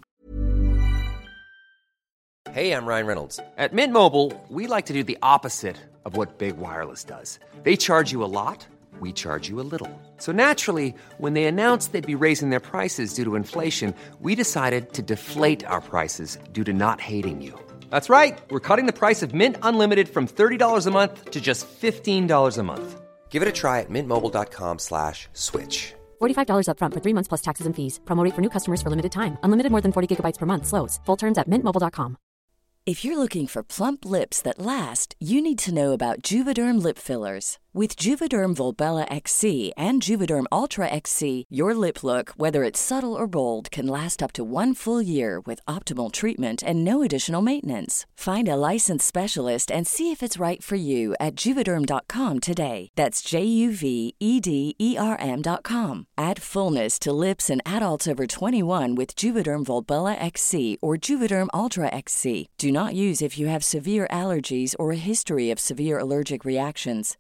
Hey, I'm Ryan Reynolds. At Mint Mobile, we like to do the opposite of what Big Wireless does. They charge you a lot. We charge you a little. So naturally, when they announced they'd be raising their prices due to inflation, we decided to deflate our prices due to not hating you. That's right. We're cutting the price of Mint Unlimited from thirty dollars a month to just fifteen dollars a month. Give it a try at mintmobile.com slash switch. forty-five dollars up front for three months plus taxes and fees. Promo rate for new customers for limited time. Unlimited more than forty gigabytes per month slows. Full terms at mint mobile dot com. If you're looking for plump lips that last, you need to know about Juvederm lip fillers. With Juvederm Volbella X C and Juvederm Ultra X C, your lip look, whether it's subtle or bold, can last up to one full year with optimal treatment and no additional maintenance. Find a licensed specialist and see if it's right for you at Juvederm dot com today. That's J U V E D E R M dot com. Add fullness to lips in adults over twenty-one with Juvederm Volbella X C or Juvederm Ultra X C. Do not use if you have severe allergies or a history of severe allergic reactions, or if you're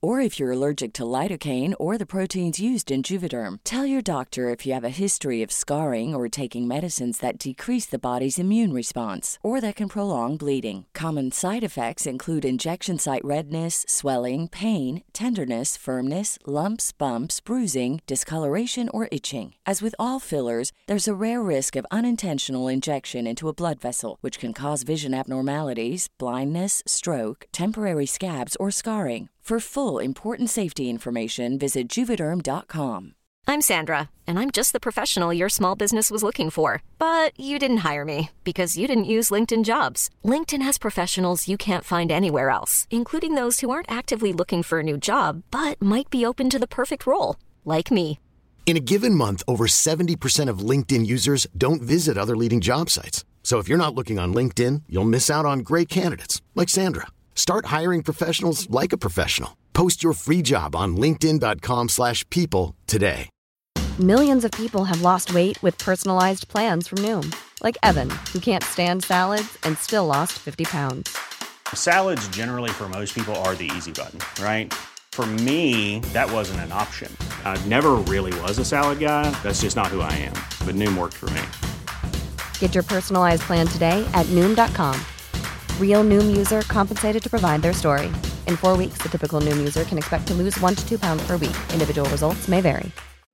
you're allergic to lidocaine or the proteins used in Juvederm. Tell your doctor if you have a history of scarring or taking medicines that decrease the body's immune response or that can prolong bleeding. Common side effects include injection site redness, swelling, pain, tenderness, firmness, lumps, bumps, bruising, discoloration, or itching. As with all fillers, there's a rare risk of unintentional injection into a blood vessel, which can cause vision abnormalities, blindness, stroke, temporary scabs, or scarring. For full, important safety information, visit Juvederm dot com. I'm Sandra, and I'm just the professional your small business was looking for. But you didn't hire me because you didn't use LinkedIn Jobs. LinkedIn has professionals you can't find anywhere else, including those who aren't actively looking for a new job, but might be open to the perfect role, like me. In a given month, over seventy percent of LinkedIn users don't visit other leading job sites. So if you're not looking on LinkedIn, you'll miss out on great candidates like Sandra. Start hiring professionals like a professional. Post your free job on linkedin dot com slash people today. Millions of people have lost weight with personalized plans from Noom. Like Evan, who can't stand salads and still lost fifty pounds. Salads generally for most people are the easy button, right? For me, that wasn't an option. I never really was a salad guy. That's just not who I am. But Noom worked for me. Get your personalized plan today at Noom dot com. Real Noom user compensated to provide their story. In four weeks, the typical Noom user can expect to lose one to two pounds per week. Individual results may vary.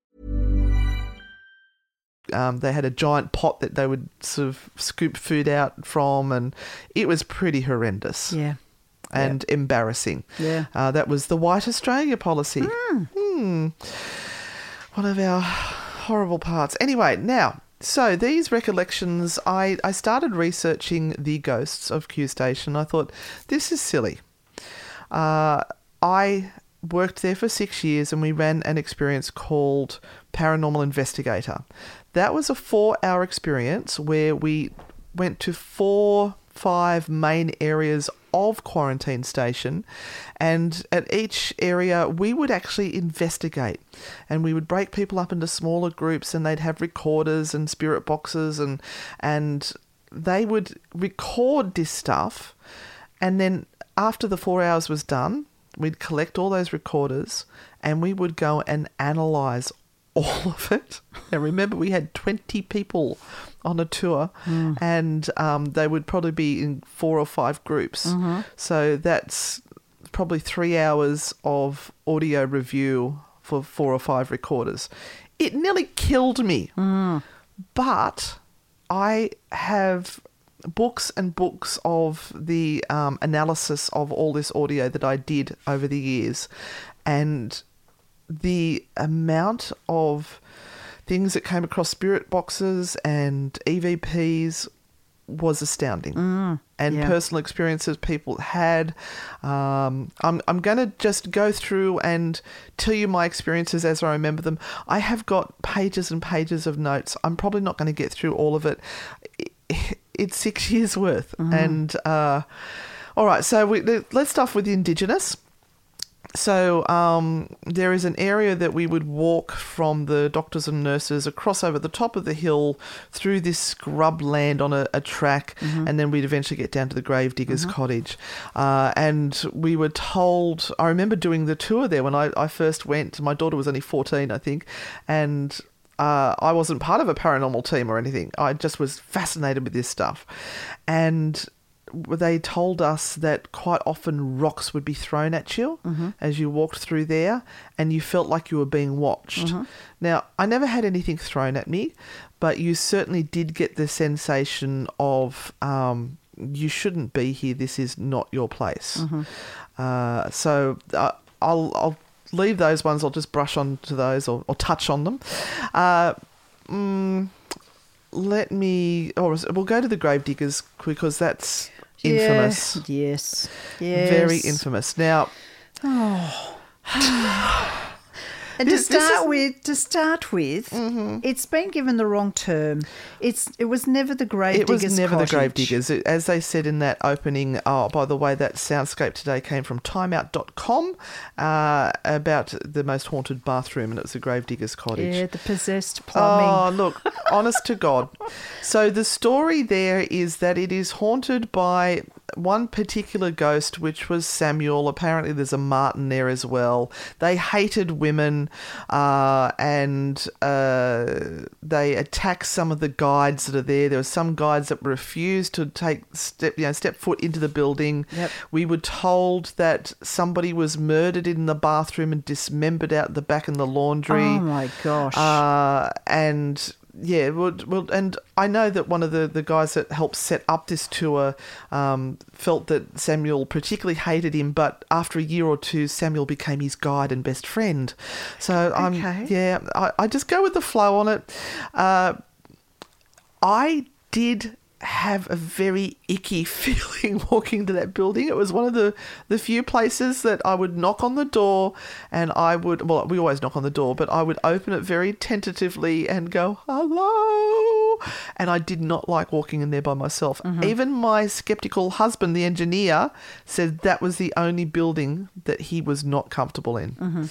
Um, they had a giant pot that they would sort of scoop food out from, and it was pretty horrendous. Yeah. And yeah. embarrassing. Yeah. Uh, that was the White Australia policy. Mm. Hmm. One of our horrible parts. Anyway, now... So these recollections, I, I started researching the ghosts of Q Station. I thought, this is silly. Uh, I worked there for six years and we ran an experience called Paranormal Investigator. That was a four-hour experience where we went to four, five main areas of Quarantine Station, and at each area we would actually investigate, and we would break people up into smaller groups, and they'd have recorders and spirit boxes, and and they would record this stuff, and then after the four hours was done, we'd collect all those recorders and we would go and analyse all of it. And remember, we had twenty people on a tour, mm. and um, they would probably be in four or five groups. Mm-hmm. So that's probably three hours of audio review for four or five recorders. It nearly killed me. Mm. But I have books and books of the um, analysis of all this audio that I did over the years, and the amount of things that came across spirit boxes and E V Ps was astounding. Mm, and yeah. personal experiences people had. Um, I'm, I'm going to just go through and tell you my experiences as I remember them. I have got pages and pages of notes. I'm probably not going to get through all of it. It's six years worth. Mm-hmm. And, uh, all right, so we, let's start with the Indigenous. So um, there is an area that we would walk from the doctors and nurses across over the top of the hill through this scrub land on a, a track, mm-hmm. and then we'd eventually get down to the Gravedigger's mm-hmm. cottage. Uh, and we were told, I remember doing the tour there when I, I first went. My daughter was only fourteen, I think, and uh, I wasn't part of a paranormal team or anything. I just was fascinated with this stuff. And they told us that quite often rocks would be thrown at you mm-hmm. as you walked through there, and you felt like you were being watched. Mm-hmm. Now, I never had anything thrown at me, but you certainly did get the sensation of um, you shouldn't be here. This is not your place. Mm-hmm. Uh, so uh, I'll, I'll leave those ones. I'll just brush on to those or, or touch on them. Uh, mm, let me... Or we'll go to the Gravediggers because that's... infamous. Yeah, yes. Yes. Very infamous. Now, oh. and this, to start is, with, to start with, mm-hmm. it's been given the wrong term. It's it was never the Gravediggers. It was never cottage. the Gravediggers. As they said in that opening, oh, by the way, that soundscape today came from timeout dot com uh, about the most haunted bathroom, and it was the Gravediggers cottage. Yeah, the possessed plumbing. Oh, look, honest to God. So the story there is that it is haunted by one particular ghost, which was Samuel. Apparently there's a Martin there as well. They hated women uh, and uh, they attacked some of the guides that are there. There were some guides that refused to take step, you know, step foot into the building. Yep. We were told that somebody was murdered in the bathroom and dismembered out the back in the laundry. Oh, my gosh. Uh, and... Yeah, well, well, and I know that one of the, the guys that helped set up this tour um, felt that Samuel particularly hated him, but after a year or two, Samuel became his guide and best friend. So, I'm Okay. yeah, I, I just go with the flow on it. Uh, I did have a very icky feeling walking to that building. It was one of the, the few places that I would knock on the door and I would, well, we always knock on the door, but I would open it very tentatively and go, hello. And I did not like walking in there by myself. Mm-hmm. Even my skeptical husband, the engineer, said that was the only building that he was not comfortable in. Mm-hmm.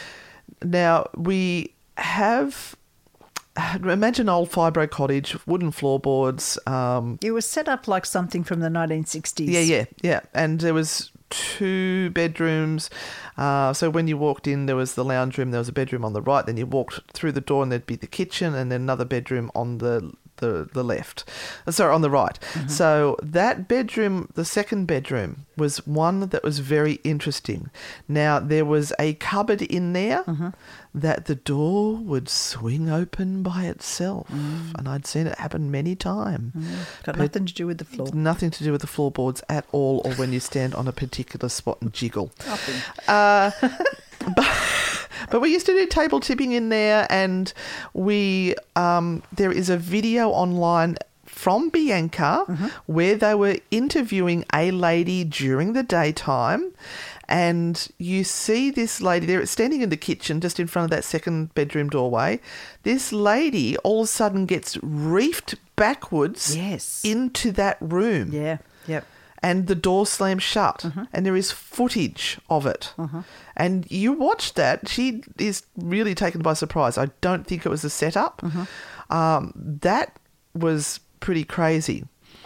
Now, we have... Imagine old fibro cottage, wooden floorboards. Um, It was set up like something from the nineteen sixties. yeah, yeah, yeah. And there was two bedrooms. Uh, so when you walked in, there was the lounge room, there was a bedroom on the right. Then you walked through the door and there'd be the kitchen and then another bedroom on the the, the left. Uh, Sorry, on the right. Mm-hmm. So that bedroom, the second bedroom, was one that was very interesting. Now, there was a cupboard in there Mm-hmm. that the door would swing open by itself. Mm. And I'd seen it happen many times. Got But nothing to do with the floor. nothing to do with the floorboards at all or when you stand on a particular spot and jiggle. Nothing. Uh, but, but we used to do table tipping in there, and we um, there is a video online from Bianca Mm-hmm. where they were interviewing a lady during the daytime, and you see this lady there standing in the kitchen just in front of that second bedroom doorway. This lady all of a sudden gets reefed backwards Yes. into that room. Yeah, yep. And the door slams shut, Mm-hmm. and there is footage of it. And you watch that. She is really taken by surprise. I don't think it was a setup. Mm-hmm. Um, that was pretty crazy.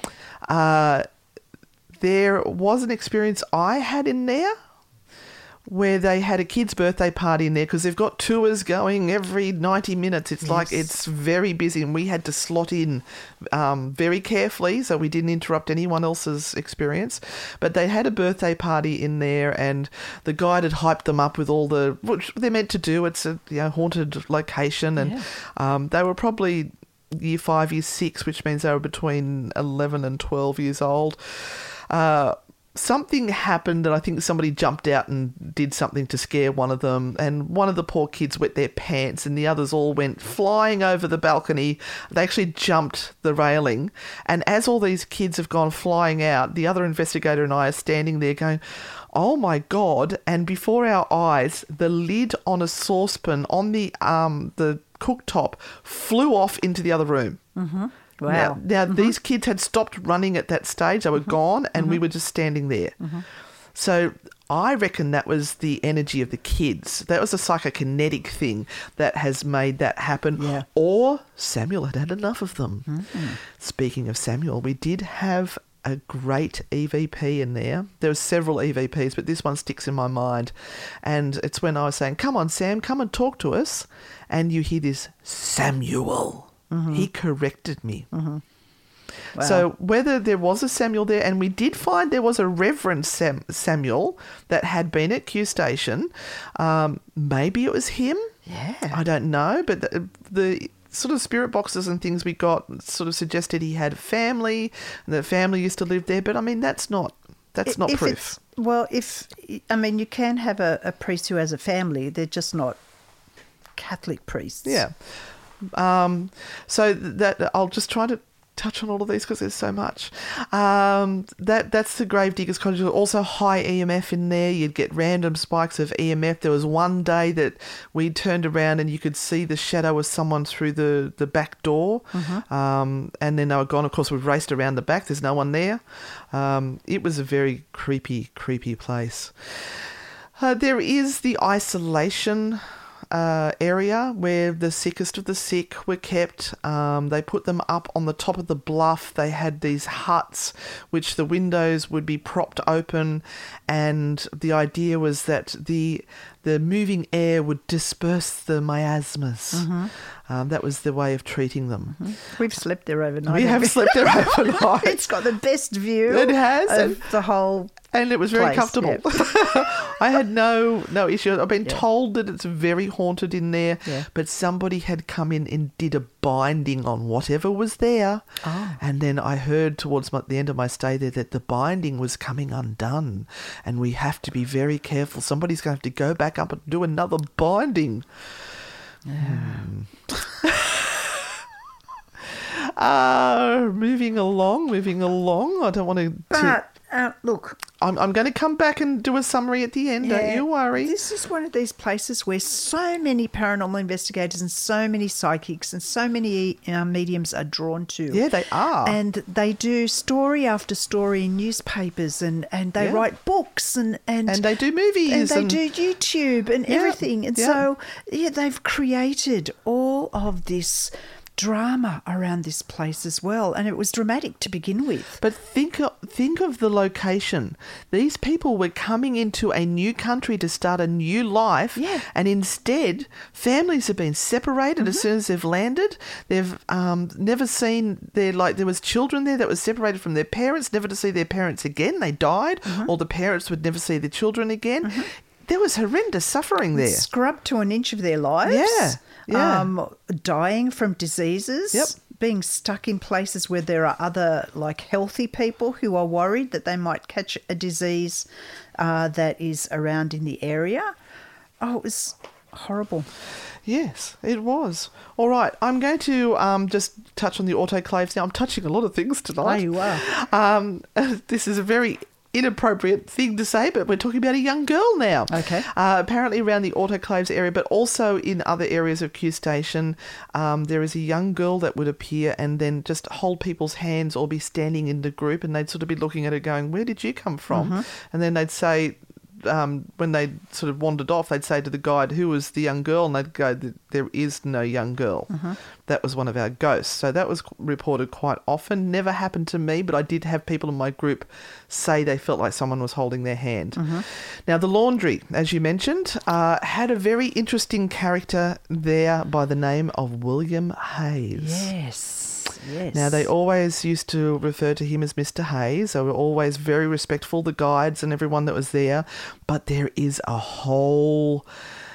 Uh, there was an experience I had in there where they had a kid's birthday party in there because they've got tours going every ninety minutes. It's like Yes. it's very busy, and we had to slot in um, very carefully so we didn't interrupt anyone else's experience. But they had a birthday party in there, and the guide had hyped them up with all the, which they're meant to do. It's a you know, haunted location, and Yeah. um, they were probably year five, year six, which means they were between eleven and twelve years old. Uh, Something happened, and I think somebody jumped out and did something to scare one of them, and one of the poor kids wet their pants, and the others all went flying over the balcony. They actually jumped the railing, and as all these kids have gone flying out, the other investigator and I are standing there going, oh my God, and before our eyes, the lid on a saucepan on the um the cooktop flew off into the other room. Mm-hmm. Wow. Now, now these kids had stopped running at that stage. They were gone, and we were just standing there. So I reckon that was the energy of the kids. That was a psychokinetic thing that has made that happen. Yeah. Or Samuel had had enough of them. Speaking of Samuel, we did have a great E V P in there. There were several E V Ps, but this one sticks in my mind. And it's when I was saying, come on, Sam, come and talk to us. And you hear this, Samuel. He corrected me. Wow. So whether there was a Samuel there, and we did find there was a Reverend Sam- Samuel that had been at Q Station, um, maybe it was him. Yeah. I don't know, but the, the sort of spirit boxes and things we got sort of suggested he had a family, and the family used to live there. But I mean, that's not that's not If proof. it's- Well, if, I mean, you can have a, a priest who has a family, they're just not Catholic priests. Yeah. Um, so that I'll just try to touch on all of these because there's so much. Um, that that's the Gravediggers Cottage. Also high E M F in there. You'd get random spikes of E M F. There was one day that we turned around and you could see the shadow of someone through the, the back door. Um, and then they were gone. Of course, we've raced around the back. There's no one there. Um, it was a very creepy, creepy place. Uh, there is the isolation uh, area where the sickest of the sick were kept. Um, they put them up on the top of the bluff. They had these huts which the windows would be propped open, and the idea was that the the moving air would disperse the miasmas. Mm-hmm. Um, that was the way of treating them. Mm-hmm. We've slept there overnight. We have slept there overnight. It's got the best view. It has. Of And, the whole and it was very place, comfortable. yeah. I had no no issue. I've been Yeah. told that it's very haunted in there, Yeah. but somebody had come in and did a binding on whatever was there. Oh. And then I heard towards my, the end of my stay there that the binding was coming undone, and we have to be very careful. Somebody's going to have to go back up and do another binding. Hmm. uh, moving along, moving along. I don't want to... But, uh, look... I'm, I'm going to come back and do a summary at the end, Yeah, don't you worry. This is one of these places where so many paranormal investigators and so many psychics and so many uh, mediums are drawn to. Yeah, they are. And they do story after story in newspapers, and, and they Yeah. write books, and, and And they do movies. and they and- do YouTube and Yeah, everything. And yeah. so, yeah, they've created all of this drama around this place as well, and it was dramatic to begin with. But think of, think of the location. These people were coming into a new country to start a new life, Yeah. and instead, families have been separated as soon as they've landed. They've um, never seen their like there was children there that was separated from their parents, never to see their parents again. They died, or the parents would never see their children again. There was horrendous suffering there. Scrubbed to an inch of their lives. Yeah, yeah. Um, dying from diseases. Yep. Being stuck in places where there are other, like, healthy people who are worried that they might catch a disease uh, that is around in the area. Oh, it was horrible. Yes, it was. All right, I'm going to um, just touch on the autoclaves now. I'm touching a lot of things tonight. Oh, you are. Um, this is a very inappropriate thing to say, but we're talking about a young girl now. Okay. Uh, apparently around the autoclaves area, but also in other areas of Kew Station, um, there is a young girl that would appear and then just hold people's hands or be standing in the group, and they'd sort of be looking at her going, "Where did you come from?" Mm-hmm. And then they'd say... Um, when they sort of wandered off, they'd say to the guide, "Who was the young girl?" And they'd go, "There is no young girl." Mm-hmm. That was one of our ghosts. So that was reported quite often. Never happened to me, but I did have people in my group say they felt like someone was holding their hand. Mm-hmm. Now, the laundry, as you mentioned, uh, had a very interesting character there by the name of William Hayes. Yes. Yes. Now, they always used to refer to him as Mister Hayes. They were always very respectful, the guides and everyone that was there. But there is a whole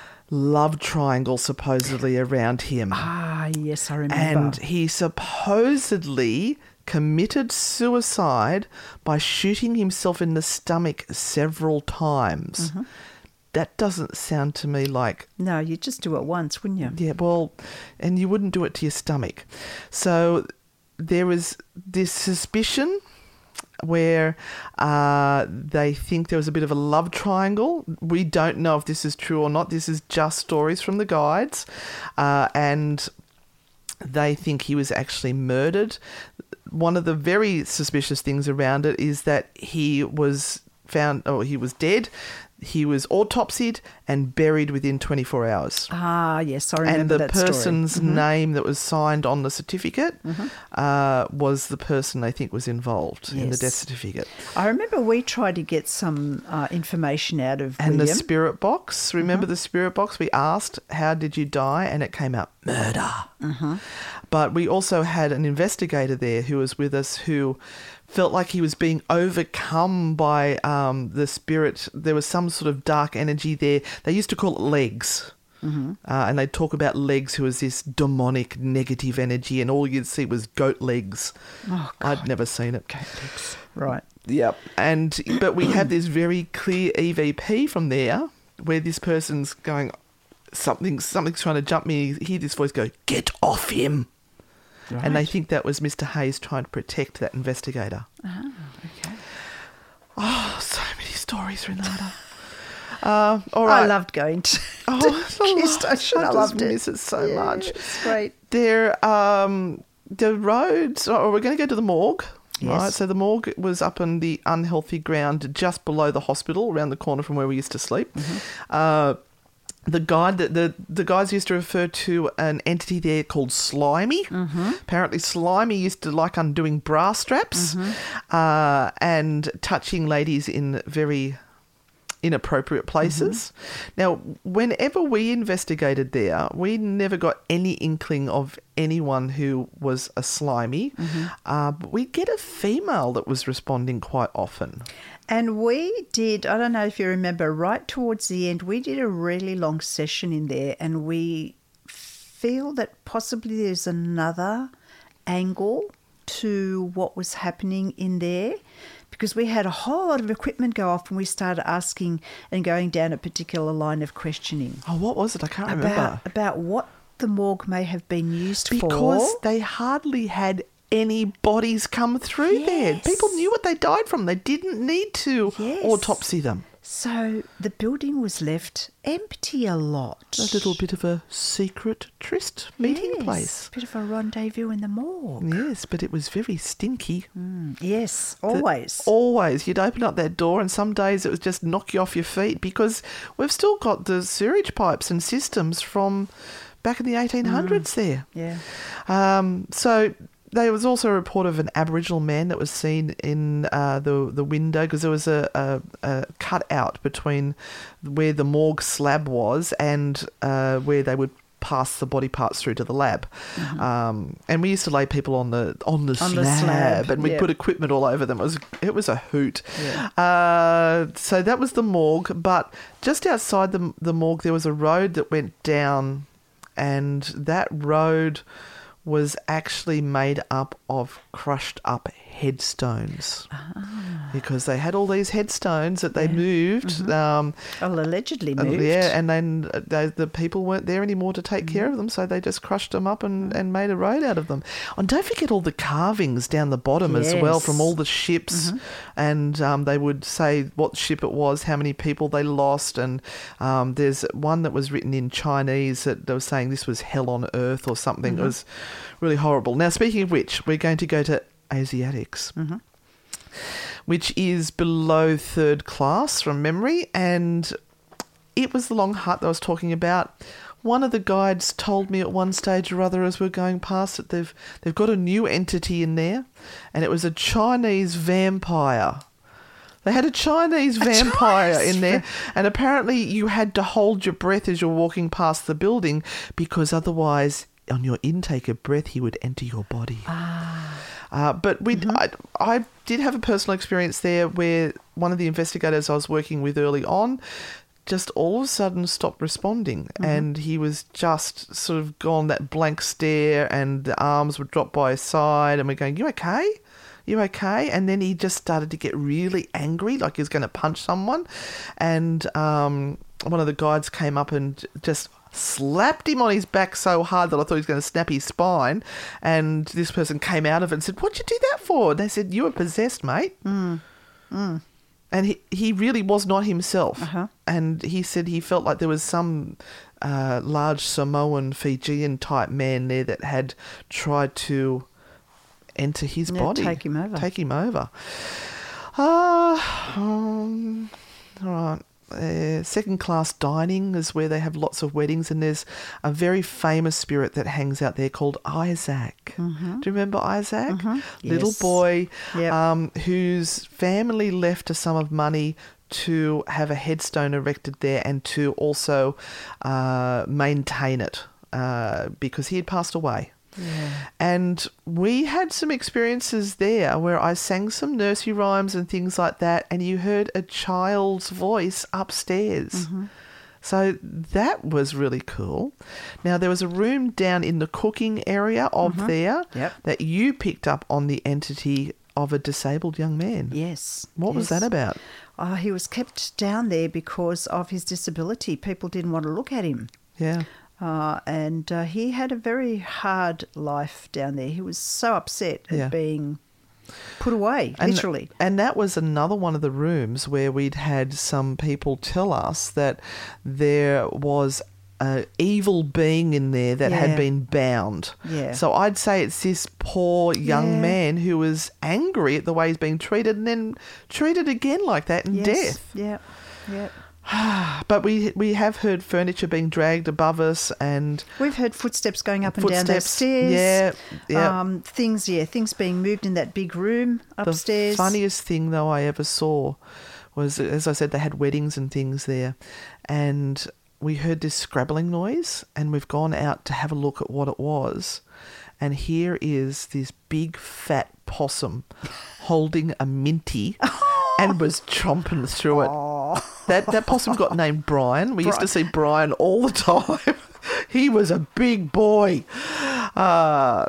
love triangle supposedly around him. Ah, yes, I remember. And he supposedly committed suicide by shooting himself in the stomach several times. Mm-hmm. That doesn't sound to me like... No, you'd just do it once, wouldn't you? Yeah, well, and you wouldn't do it to your stomach. So there was this suspicion where uh, they think there was a bit of a love triangle. We don't know if this is true or not. This is just stories from the guides. Uh, and they think he was actually murdered. One of the very suspicious things around it is that he was found, or he was dead. He was autopsied and buried within twenty-four hours. Ah, yes, I remember And the that story. person's Mhm. name that was signed on the certificate Mm-hmm. uh, was the person they think was involved in the Yes. death certificate. I remember we tried to get some uh, information out of And William. the spirit box, remember Mm-hmm. the spirit box? We asked, how did you die? And it came out, murder. Mm-hmm. But we also had an investigator there who was with us who felt like he was being overcome by um, the spirit. There was some sort of dark energy there. They used to call it legs. Mm-hmm. Uh, and they'd talk about legs who was this demonic negative energy, and all you'd see was goat legs. Oh, I'd never seen it. Goat legs. Right. Yep. And but we had this very clear E V P from there where this person's going, something, something's trying to jump me. You hear this voice go, "Get off him." Right. And they think that was Mister Hayes trying to protect that investigator. Ah, okay. Oh, so many stories, Renata. uh, all right. I loved going to, Oh, to Kew Station. I, I just loved it. miss it so Yeah, much. It's great. There, um, the roads. Oh, we're going to go to the morgue. Yes. Right, so the morgue was up on the unhealthy ground just below the hospital, around the corner from where we used to sleep. Mm-hmm. Uh, the guide that the, the guys used to refer to an entity there called Slimy. Mm-hmm. Apparently Slimy used to like undoing bra straps Mm-hmm. uh, and touching ladies in very inappropriate places. Mm-hmm. Now, whenever we investigated there, we never got any inkling of anyone who was a Slimy. Mm-hmm. Uh, but we get a female that was responding quite often. And we did, I don't know if you remember, right towards the end, we did a really long session in there, and we feel that possibly there's another angle to what was happening in there, because we had a whole lot of equipment go off and we started asking and going down a particular line of questioning. Oh, what was it? I can't about, remember. About what the morgue may have been used because for. Because they hardly had any bodies come through yes. there. People knew what they died from. They didn't need to yes. autopsy them. So the building was left empty a lot. A little bit of a secret tryst meeting yes, place. A bit of a rendezvous in the morgue. Yes, but it was very stinky. Mm, yes, always. The, always. You'd open up that door and some days it would just knock you off your feet, because we've still got the sewage pipes and systems from back in the eighteen hundreds mm, there. Yeah. Um, so... There was also a report of an Aboriginal man that was seen in uh, the the window, because there was a, a, a cut out between where the morgue slab was and uh, where they would pass the body parts through to the lab. Mm-hmm. Um, and we used to lay people on the on the, on slab, the slab, and we yeah. put equipment all over them. It was it was a hoot. Yeah. Uh, so that was the morgue, but just outside the the morgue there was a road that went down, and that road was actually made up of crushed up headstones. Ah. Because they had all these headstones that they yeah. moved. Mm-hmm. Um, well, allegedly uh, moved. Yeah, and then they, the people weren't there anymore to take mm-hmm. care of them, so they just crushed them up and, and made a road out of them. And don't forget all the carvings down the bottom yes. as well from all the ships. Mm-hmm. And um, they would say what ship it was, how many people they lost. And um, there's one that was written in Chinese that they were saying this was hell on earth or something. Mm-hmm. It was really horrible. Now, speaking of which, we're going to go to Asiatics, mm-hmm. which is below third class from memory, and it was the long hut that I was talking about. One of the guides told me at one stage or other as we we're going past that they've they've got a new entity in there, and it was a Chinese vampire. They had a Chinese a vampire Chinese in there, and apparently you had to hold your breath as you're walking past the building, because otherwise on your intake of breath he would enter your body. Ah. Uh, but we, mm-hmm. I, I did have a personal experience there where one of the investigators I was working with early on just all of a sudden stopped responding, mm-hmm. and he was just sort of gone that blank stare, and the arms would drop by his side, and we're going, you okay? You okay? And then he just started to get really angry, like he was going to punch someone, and um, one of the guides came up and just slapped him on his back so hard that I thought he was going to snap his spine, and this person came out of it and said, what'd you do that for? And they said, you were possessed, mate. Mm. Mm. And he, he really was not himself. Uh-huh. And he said he felt like there was some uh, large Samoan, Fijian type man there that had tried to enter his yeah, body. Take him over. Take him over. Uh, um, all right. Uh, second class dining is where they have lots of weddings, and there's a very famous spirit that hangs out there called Isaac. Mm-hmm. Do you remember Isaac? Mm-hmm. Little Yes. boy Yep. um, whose family left a sum of money to have a headstone erected there and to also uh, maintain it uh, because he had passed away. Yeah. And we had some experiences there where I sang some nursery rhymes and things like that, and you heard a child's voice upstairs. Mm-hmm. So that was really cool. Now, there was a room down in the cooking area of Mm-hmm. there Yep. that you picked up on the entity of a disabled young man. Yes. What was yes. that about? Oh, he was kept down there because of his disability. People didn't want to look at him. Yeah. Uh, and uh, he had a very hard life down there. He was so upset at Yeah. being put away, And, literally. and that was another one of the rooms where we'd had some people tell us that there was an evil being in there that Yeah. had been bound. Yeah. So I'd say it's this poor young Yeah. man who was angry at the way he's being treated and then treated again like that in Yes. death. Yeah, yeah. But we we have heard furniture being dragged above us, and we've heard footsteps going up and down those footsteps. stairs. Yeah, yeah. Um, things, yeah, things being moved in that big room upstairs. The funniest thing, though, I ever saw was, as I said, they had weddings and things there, and we heard this scrabbling noise, and we've gone out to have a look at what it was, and here is this big fat possum holding a minty and was chomping through it. That that possum got named Brian. We used to see Brian all the time. He was a big boy. Uh,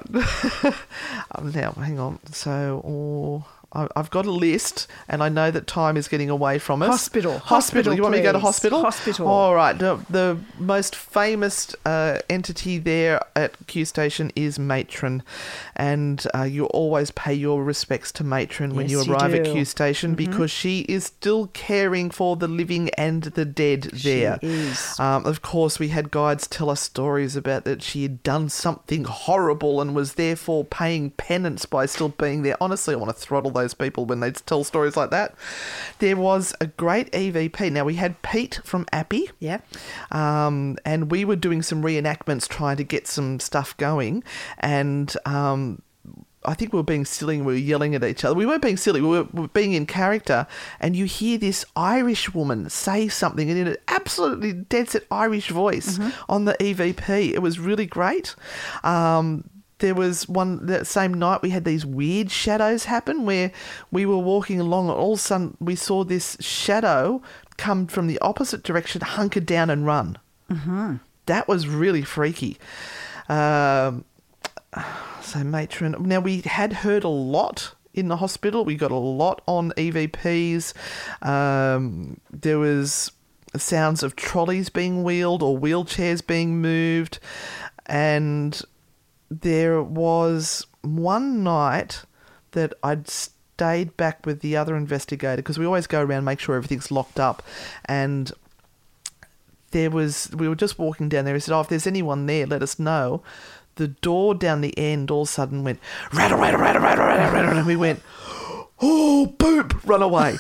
now, hang on. So, oh, I- I've got a list, and I know that time is getting away from us. Hospital. Hospital. Hospital, You want me to go to please. hospital? Hospital. All right. The, the most famous uh, entity there at Q Station is Matron, and uh, you always pay your respects to Matron when Yes, you you arrive at do. Q Station, Mhm. because she is still caring for the living and the dead there. She is. Um, of course, we had guides tell us stories about that she had done something horrible and was therefore paying penance by still being there. Honestly, I want to throttle those people when they tell stories like that. There was a great E V P. Now, we had Pete from Appy. Yeah. Um, and we were doing some reenactments trying to get some stuff going. And um, I think we were being silly and we were yelling at each other. We weren't being silly, we were, we were being in character. And you hear this Irish woman say something in an absolutely dead set Irish voice on the E V P. It was really great. Um, there was one, that same night we had these weird shadows happen where we were walking along and all of a sudden we saw this shadow come from the opposite direction, hunker down and run. Mm-hmm. That was really freaky. Um, so Matron, now we had heard a lot in the hospital. We got a lot on E V Ps. Um, there was sounds of trolleys being wheeled or wheelchairs being moved. And there was one night that I'd stayed back with the other investigator, because we always go around, make sure everything's locked up. And there was, we were just walking down there. He said, oh, if there's anyone there, let us know. The door down the end all of a sudden went rattle, rattle, rattle, rattle, rattle, rattle, and we went, oh, boop, run away.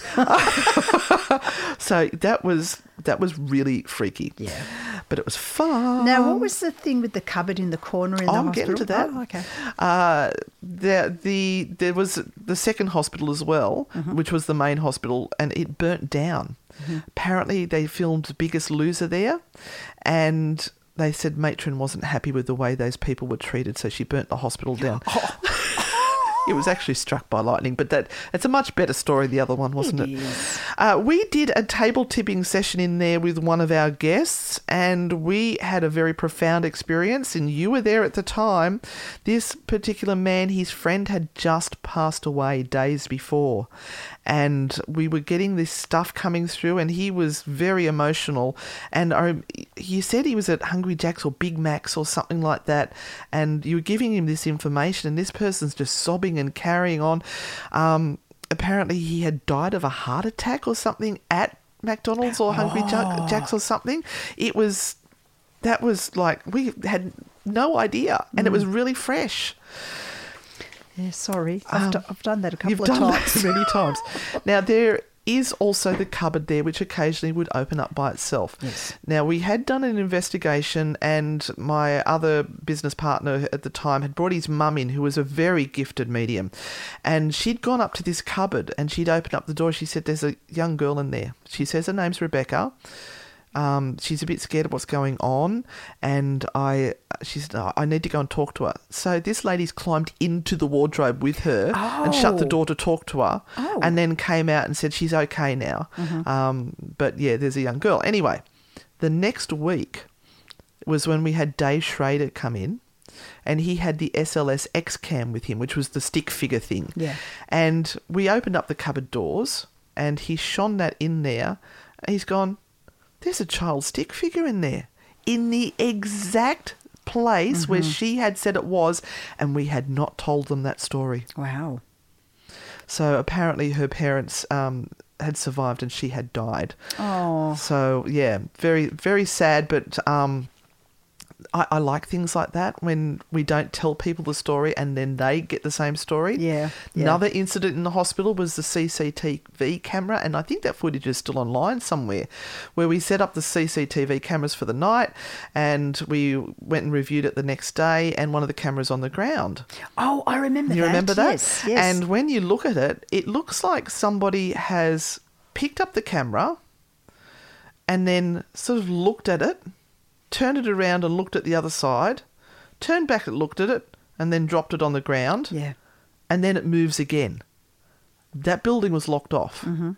So that was that was really freaky. Yeah. But it was fun. Now, what was the thing with the cupboard in the corner in the I'm hospital? getting to that. Oh, okay. Uh, the, the, there was the second hospital as well, Mm-hmm. which was the main hospital, and it burnt down. Mm-hmm. Apparently, they filmed Biggest Loser there, and they said Matron wasn't happy with the way those people were treated, so she burnt the hospital down. It was actually struck by lightning, but that it's a much better story, the other one, wasn't it? It is. Uh, we did a table tipping session in there with one of our guests, and we had a very profound experience, and you were there at the time. This particular man, his friend had just passed away days before, and we were getting this stuff coming through, and he was very emotional. And I, he said he was at Hungry Jack's or Big Mac's or something like that, and you were giving him this information, and this person's just sobbing and carrying on. Um, apparently he had died of a heart attack or something at McDonald's or Hungry Oh. Jack's or something. It was, that was like, we had no idea, and it was really fresh. Yeah, sorry. I've, Um, d- I've done that a couple You've of done times. that many times. Now, there is also the cupboard there, which occasionally would open up by itself. Yes. Now, we had done an investigation, and my other business partner at the time had brought his mum in, who was a very gifted medium. And she'd gone up to this cupboard, and she'd opened up the door. She said, there's a young girl in there. She says her name's Rebecca. Um, she's a bit scared of what's going on, and I, she said, oh, I need to go and talk to her. So this lady's climbed into the wardrobe with her and shut the Oh. door to talk to her, Oh. and then came out and said she's okay now. Um, but yeah, there's a young girl. Anyway, the next week was when we had Dave Schrader come in, and he had the S L S X-Cam with him, which was the stick figure thing. Yeah. And we opened up the cupboard doors, and he shone that in there. And he's gone, there's a child stick figure in there, in the exact place where she had said it was, and we had not told them that story. Wow. So apparently her parents um, had survived and she had died. Oh. So, yeah, very, very sad, but um, I, I like things like that when we don't tell people the story and then they get the same story. Yeah, yeah. Another incident in the hospital was the C C T V camera, and I think that footage is still online somewhere, where we set up the C C T V cameras for the night and we went and reviewed it the next day, and one of the cameras on the ground. Oh, I remember you that. You remember that? Yes, yes. And when you look at it, it looks like somebody has picked up the camera and then sort of looked at it, turned it around and looked at the other side, turned back and looked at it, and then dropped it on the ground. Yeah. And then it moves again. That building was locked off. Mm-hmm.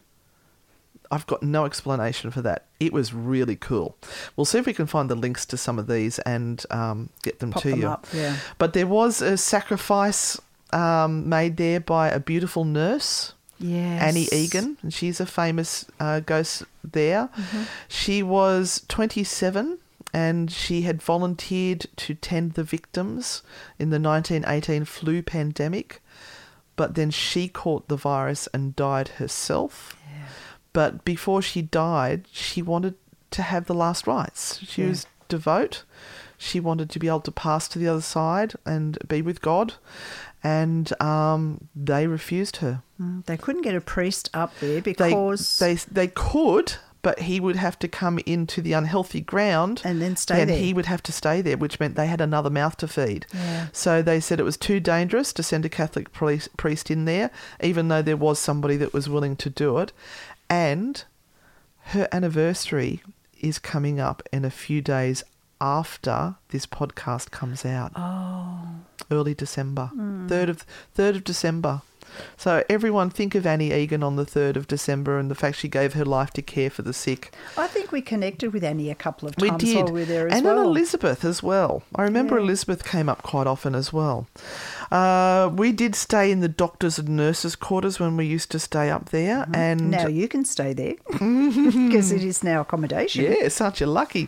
I've got no explanation for that. It was really cool. We'll see if we can find the links to some of these and um, get them Pop to them you. up, yeah. But there was a sacrifice um, made there by a beautiful nurse. Yes. Annie Egan, and she's a famous uh, ghost there. Mm-hmm. She was twenty-seven and she had volunteered to tend the victims in the nineteen eighteen flu pandemic, but then she caught the virus and died herself. Yeah. But before she died, she wanted to have the last rites. She yeah. was devout. She wanted to be able to pass to the other side and be with God. And um, they refused her. Mm, they couldn't get a priest up there because... They, they, they could, but he would have to come into the unhealthy ground. And then stay and there. And he would have to stay there, which meant they had another mouth to feed. Yeah. So they said it was too dangerous to send a Catholic priest, priest in there, even though there was somebody that was willing to do it. And her anniversary is coming up in a few days after this podcast comes out. Oh. Early December. Mm. third of third of December. So everyone think of Annie Egan on the third of December and the fact she gave her life to care for the sick. I think we connected with Annie a couple of We times did. while we were there as and well. And Elizabeth as well. I remember Yeah. Elizabeth came up quite often as well. Uh, we did stay in the doctors' and nurses' quarters when we used to stay up there. Mm-hmm. And now you can stay there because it is now accommodation. Yeah, such a lucky.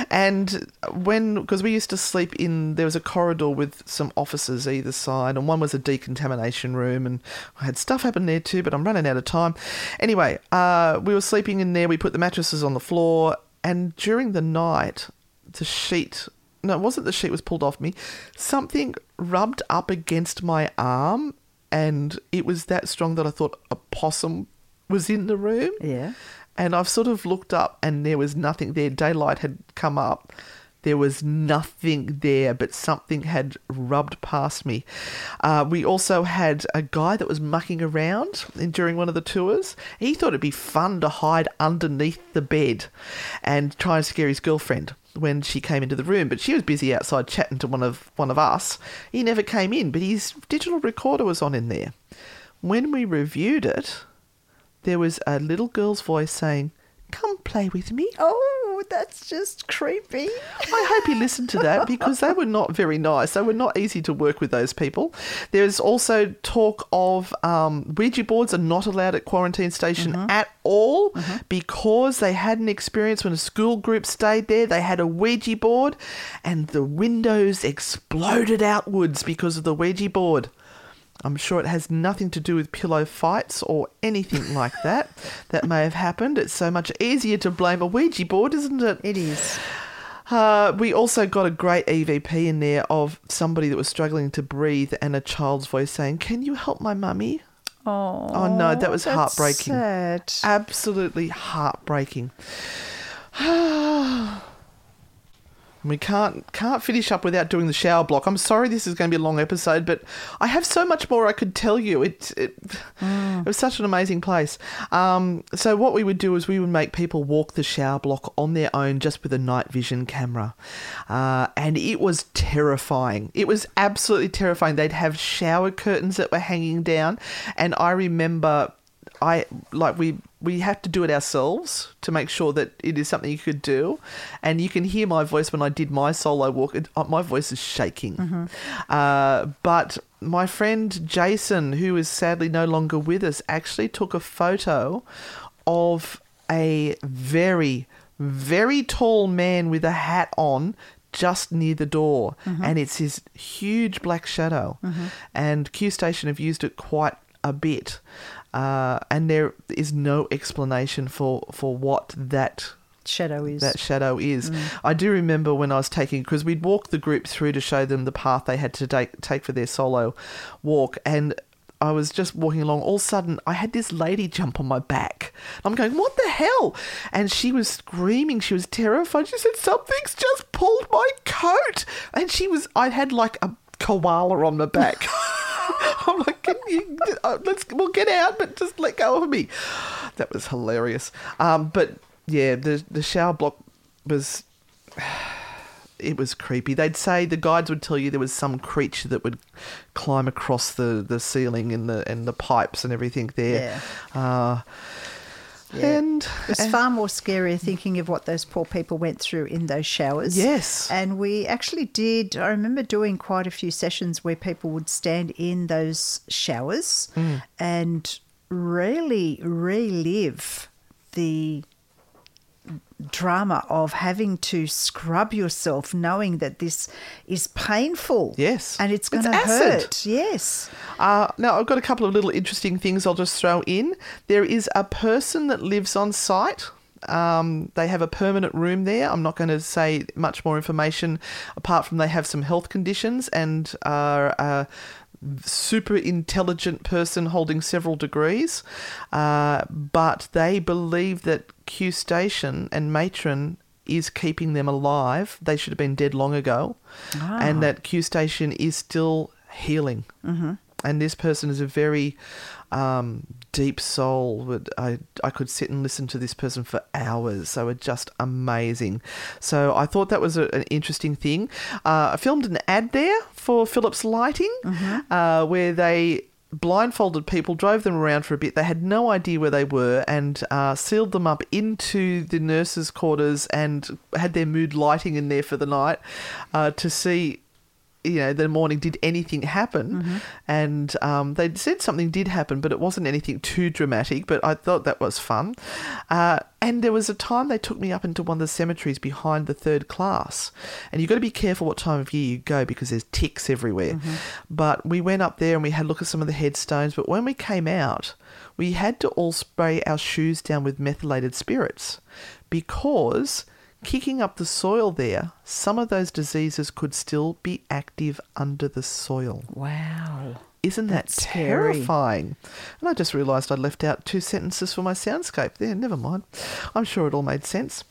And when, because we used to sleep in, there was a corridor with some offices either side, and one was a decontamination room, and I had stuff happen there too, but I'm running out of time. Anyway, uh, we were sleeping in there, we put the mattresses on the floor, and during the night, the sheet, no, it wasn't the sheet was pulled off me, something rubbed up against my arm, and it was that strong that I thought a possum was in the room. Yeah. And I've sort of looked up and there was nothing there. Daylight had come up. There was nothing there, but something had rubbed past me. Uh, we also had a guy that was mucking around in, during one of the tours. He thought it'd be fun to hide underneath the bed and try and scare his girlfriend when she came into the room, but she was busy outside chatting to one of one of us. He never came in, but his digital recorder was on in there. When we reviewed it, there was a little girl's voice saying, "Come play with me." Oh, that's just creepy. I hope you listened to that because they were not very nice. They were not easy to work with, those people. There's also talk of um, Ouija boards are not allowed at Quarantine Station Mm-hmm. at all mm-hmm. because they had an experience when a school group stayed there. They had a Ouija board and the windows exploded outwards because of the Ouija board. I'm sure it has nothing to do with pillow fights or anything like that that may have happened. It's so much easier to blame a Ouija board, isn't it? It is. Uh, we also got a great E V P in there of somebody that was struggling to breathe and a child's voice saying, "Can you help my mummy?" Oh, oh no, that was that's heartbreaking. Sad. Absolutely heartbreaking. We can't can't finish up without doing the shower block. I'm sorry this is going to be a long episode, but I have so much more I could tell you. It it, mm. it was such an amazing place. Um, so what we would do is we would make people walk the shower block on their own just with a night vision camera. Uh, and it was terrifying. It was absolutely terrifying. They'd have shower curtains that were hanging down. And I remember... I like we we have to do it ourselves to make sure that it is something you could do, and you can hear my voice when I did my solo walk. It, uh, my voice is shaking, mm-hmm. uh, but my friend Jason, who is sadly no longer with us, actually took a photo of a very very tall man with a hat on just near the door, mm-hmm. and it's his huge black shadow, mm-hmm. and Q Station have used it quite a bit. Uh, and there is no explanation for, for what that shadow is. That shadow is. Mm. I do remember when I was taking, because we'd walk the group through to show them the path they had to take, take for their solo walk, and I was just walking along. All of a sudden, I had this lady jump on my back. I'm going, what the hell? And she was screaming. She was terrified. She said, something's just pulled my coat. And she was, I had like a koala on my back. I'm like, can you, uh, let's, we'll get out, but just let go of me. That was hilarious. Um, but yeah, the the shower block was, it was creepy. They'd say, the guides would tell you there was some creature that would climb across the, the ceiling and the and the pipes and everything there. Yeah. Uh, yeah. And it's and, far more scary thinking of what those poor people went through in those showers. Yes. And we actually did, I remember doing quite a few sessions where people would stand in those showers mm. and really relive the drama of having to scrub yourself, knowing that this is painful. Yes. And it's going to acid. hurt. Yes. Uh, now, I've got a couple of little interesting things I'll just throw in. There is a person that lives on site. Um, they have a permanent room there. I'm not going to say much more information apart from they have some health conditions and are a super intelligent person holding several degrees. Uh, but they believe that Q Station and Matron is keeping them alive. They should have been dead long ago. Ah. And that Q Station is still healing. Mm-hmm. And this person is a very um, deep soul. But I, I could sit and listen to this person for hours. They were just amazing. So I thought that was a, an interesting thing. Uh, I filmed an ad there for Philips Lighting, mm-hmm. uh, where they blindfolded people, drove them around for a bit. They had no idea where they were, and uh, sealed them up into the nurses' quarters and had their mood lighting in there for the night uh, to see, you know, the morning, did anything happen? Mm-hmm. And um, they said something did happen, but it wasn't anything too dramatic, but I thought that was fun. Uh, and there was a time they took me up into one of the cemeteries behind the third class. And you've got to be careful what time of year you go because there's ticks everywhere. Mm-hmm. But we went up there and we had a look at some of the headstones. But when we came out, we had to all spray our shoes down with methylated spirits because kicking up the soil there, some of those diseases could still be active under the soil. Wow. Isn't that That's scary. terrifying? And I just realised I'd left out two sentences for my soundscape there. Never mind. I'm sure it all made sense.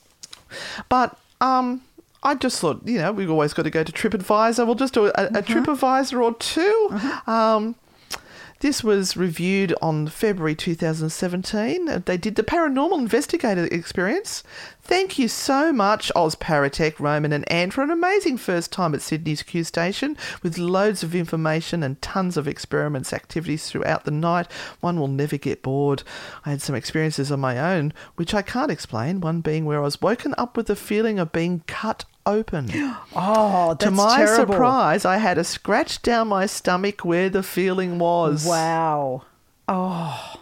But um, I just thought, you know, we've always got to go to TripAdvisor. We'll just do a, a mm-hmm. TripAdvisor or two. Mm-hmm. Um This was reviewed on February two thousand seventeen. They did the Paranormal Investigator experience. Thank you so much, Oz Paratech, Roman and Anne, for an amazing first time at Sydney's Q Station with loads of information and tons of experiments, activities throughout the night. One will never get bored. I had some experiences on my own, which I can't explain, one being where I was woken up with the feeling of being cut open. Oh, that's To my terrible. surprise, I had a scratch down my stomach where the feeling was. Wow. Oh.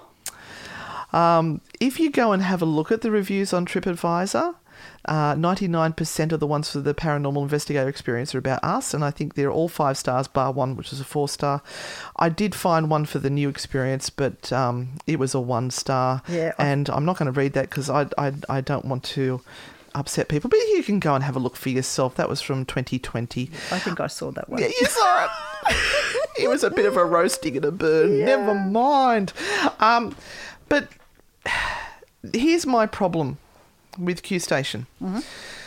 Um, if you go and have a look at the reviews on TripAdvisor, uh, ninety-nine percent of the ones for the Paranormal Investigator experience are about us, and I think they're all five stars, bar one, which is a four star. I did find one for the new experience, but um, it was a one star. Yeah, I- and I'm not going to read that because I, I, I don't want to upset people, but you can go and have a look for yourself. That was from twenty twenty. I think I saw that one. Yeah, you saw it. It was a bit of a roasting and a burn. Yeah. Never mind. Um, but here's my problem with Q Station. Mm-hmm.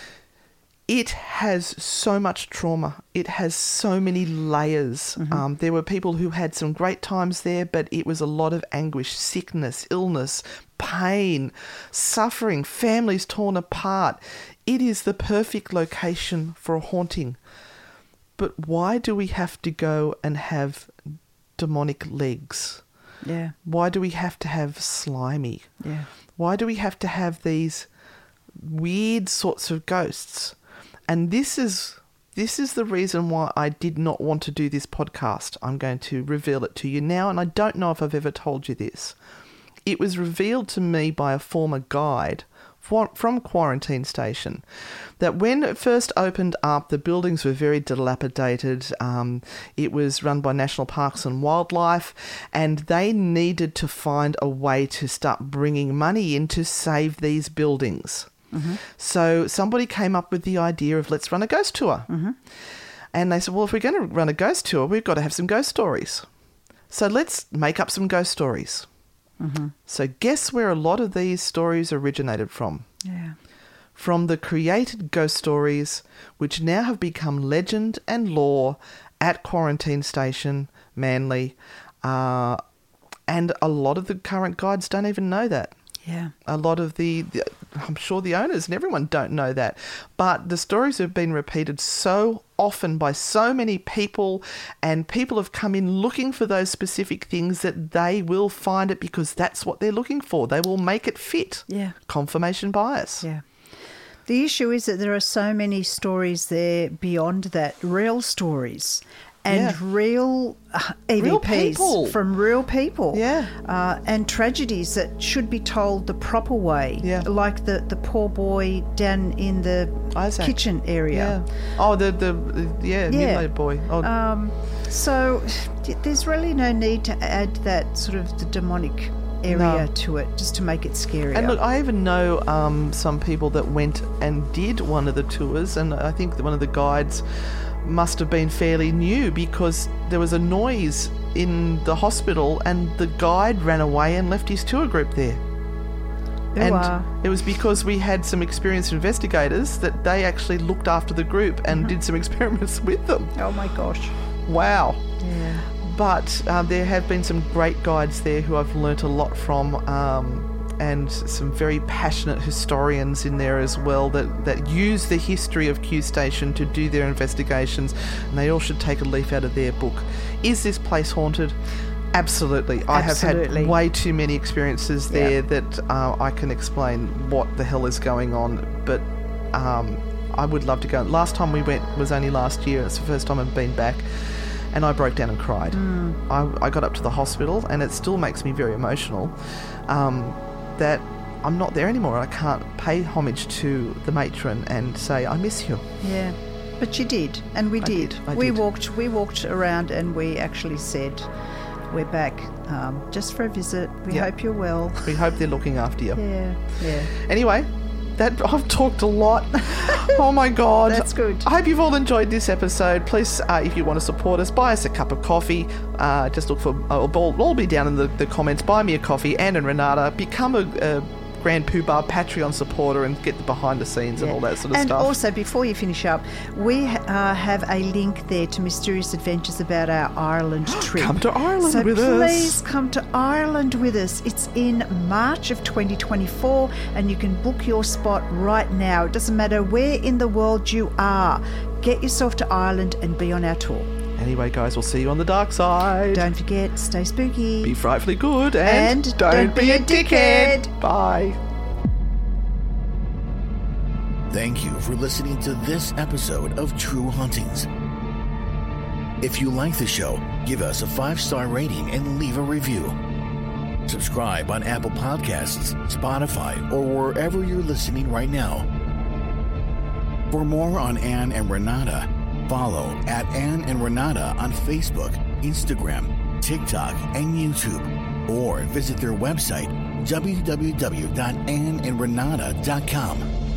It has so much trauma. It has so many layers. Mm-hmm. Um, there were people who had some great times there, but it was a lot of anguish, sickness, illness, pain, suffering, families torn apart. It is the perfect location for a haunting. But why do we have to go and have demonic legs? Yeah. Why do we have to have slimy? Yeah. Why do we have to have these weird sorts of ghosts? And this is this is the reason why I did not want to do this podcast. I'm going to reveal it to you now, and I don't know if I've ever told you this. It was revealed to me by a former guide from Quarantine Station that when it first opened up, the buildings were very dilapidated. Um, it was run by National Parks and Wildlife, and they needed to find a way to start bringing money in to save these buildings. Mm-hmm. So somebody came up with the idea of let's run a ghost tour. Mm-hmm. And they said, well, if we're going to run a ghost tour, we've got to have some ghost stories. So let's make up some ghost stories. Mm-hmm. So guess where a lot of these stories originated from? Yeah. From the created ghost stories, which now have become legend and lore at Quarantine Station, Manly. Uh, and a lot of the current guides don't even know that. Yeah. A lot of the, the, I'm sure the owners and everyone don't know that. But the stories have been repeated so often by so many people, and people have come in looking for those specific things that they will find it because that's what they're looking for. They will make it fit. Yeah. Confirmation bias. Yeah. The issue is that there are so many stories there beyond that, real stories. And Yeah. real uh, E V Ps Real people. from real people. Yeah. Uh, and tragedies that should be told the proper way. Yeah. Like the, the poor boy down in the Isaac. kitchen area. Yeah. Oh, the, the, the yeah, Yeah. mutilated boy. Oh, Um, so there's really no need to add that sort of the demonic area No. to it just to make it scarier. And look, I even know um, some people that went and did one of the tours, and I think that one of the guides must have been fairly new because there was a noise in the hospital and the guide ran away and left his tour group there. Ooh, and ah. it was because we had some experienced investigators that they actually looked after the group and Mm-hmm. did some experiments with them. Oh my gosh. Wow. Yeah. But uh, there have been some great guides there who I've learnt a lot from, um, and some very passionate historians in there as well that, that use the history of Q Station to do their investigations, and they all should take a leaf out of their book. Is this place haunted? Absolutely. I Absolutely. have had way too many experiences there Yep. that uh, I can explain what the hell is going on, but um, I would love to go. Last time we went was only last year. It's the first time I've been back. And I broke down and cried. Mm. I, I got up to the hospital, and it still makes me very emotional um, that I'm not there anymore. I can't pay homage to the matron and say, I miss you. Yeah. But you did, and we I did. did, I we did. walked we walked around and we actually said we're back um, just for a visit. We Yeah. hope you're well. We hope they're looking after you. Yeah. Yeah. Anyway, that I've talked a lot. Oh my God. That's good. I hope you've all enjoyed this episode. Please, uh, if you want to support us, buy us a cup of coffee. Uh, just look for, uh, it'll all be down in the, the comments. Buy me a coffee, Anne and Renata. Become a, a Grand Poobah Patreon supporter and get the behind the scenes and all that sort of and stuff. also, before you finish up, we uh, have a link there to Mysterious Adventures about our Ireland trip. Come to Ireland so with us. please come to Ireland with us. It's in March of twenty twenty-four, and you can book your spot right now. It doesn't matter where in the world you are. Get yourself to Ireland and be on our tour. Anyway, guys, we'll see you on the dark side. Don't forget, stay spooky. Be frightfully good and, And don't, don't be be a a dickhead. dickhead. Bye. Thank you for listening to this episode of True Hauntings. If you like the show, give us a five-star rating and leave a review. Subscribe on Apple Podcasts, Spotify, or wherever you're listening right now. For more on Anne and Renata, follow at Anne and Renata on Facebook, Instagram, TikTok, and YouTube. Or visit their website, w w w dot anne and renata dot com.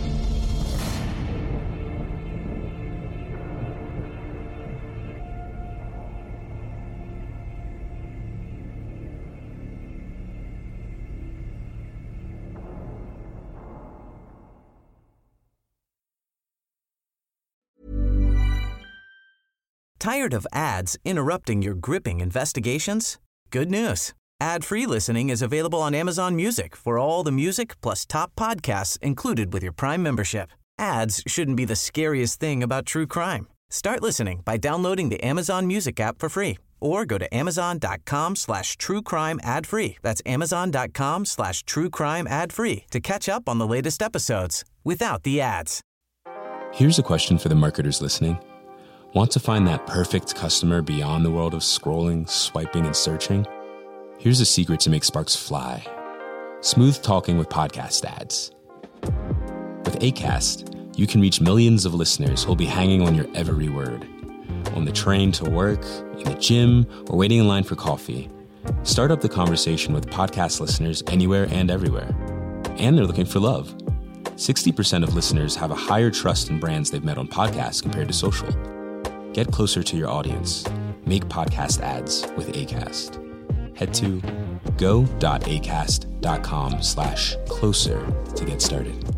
Tired of ads interrupting your gripping investigations? Good news. Ad-free listening is available on Amazon Music for all the music plus top podcasts included with your Prime membership. Ads shouldn't be the scariest thing about true crime. Start listening by downloading the Amazon Music app for free or go to amazon.com slash true crime ad free. That's amazon.com slash true crime ad free to catch up on the latest episodes without the ads. Here's a question for the marketers listening. Want to find that perfect customer beyond the world of scrolling, swiping, and searching? Here's a secret to make sparks fly. Smooth talking with podcast ads. With Acast, you can reach millions of listeners who'll be hanging on your every word. On the train to work, in the gym, or waiting in line for coffee. Start up the conversation with podcast listeners anywhere and everywhere. And they're looking for love. sixty percent of listeners have a higher trust in brands they've met on podcasts compared to social. Get closer to your audience. Make podcast ads with Acast. Head to go.acast.com slash closer to get started.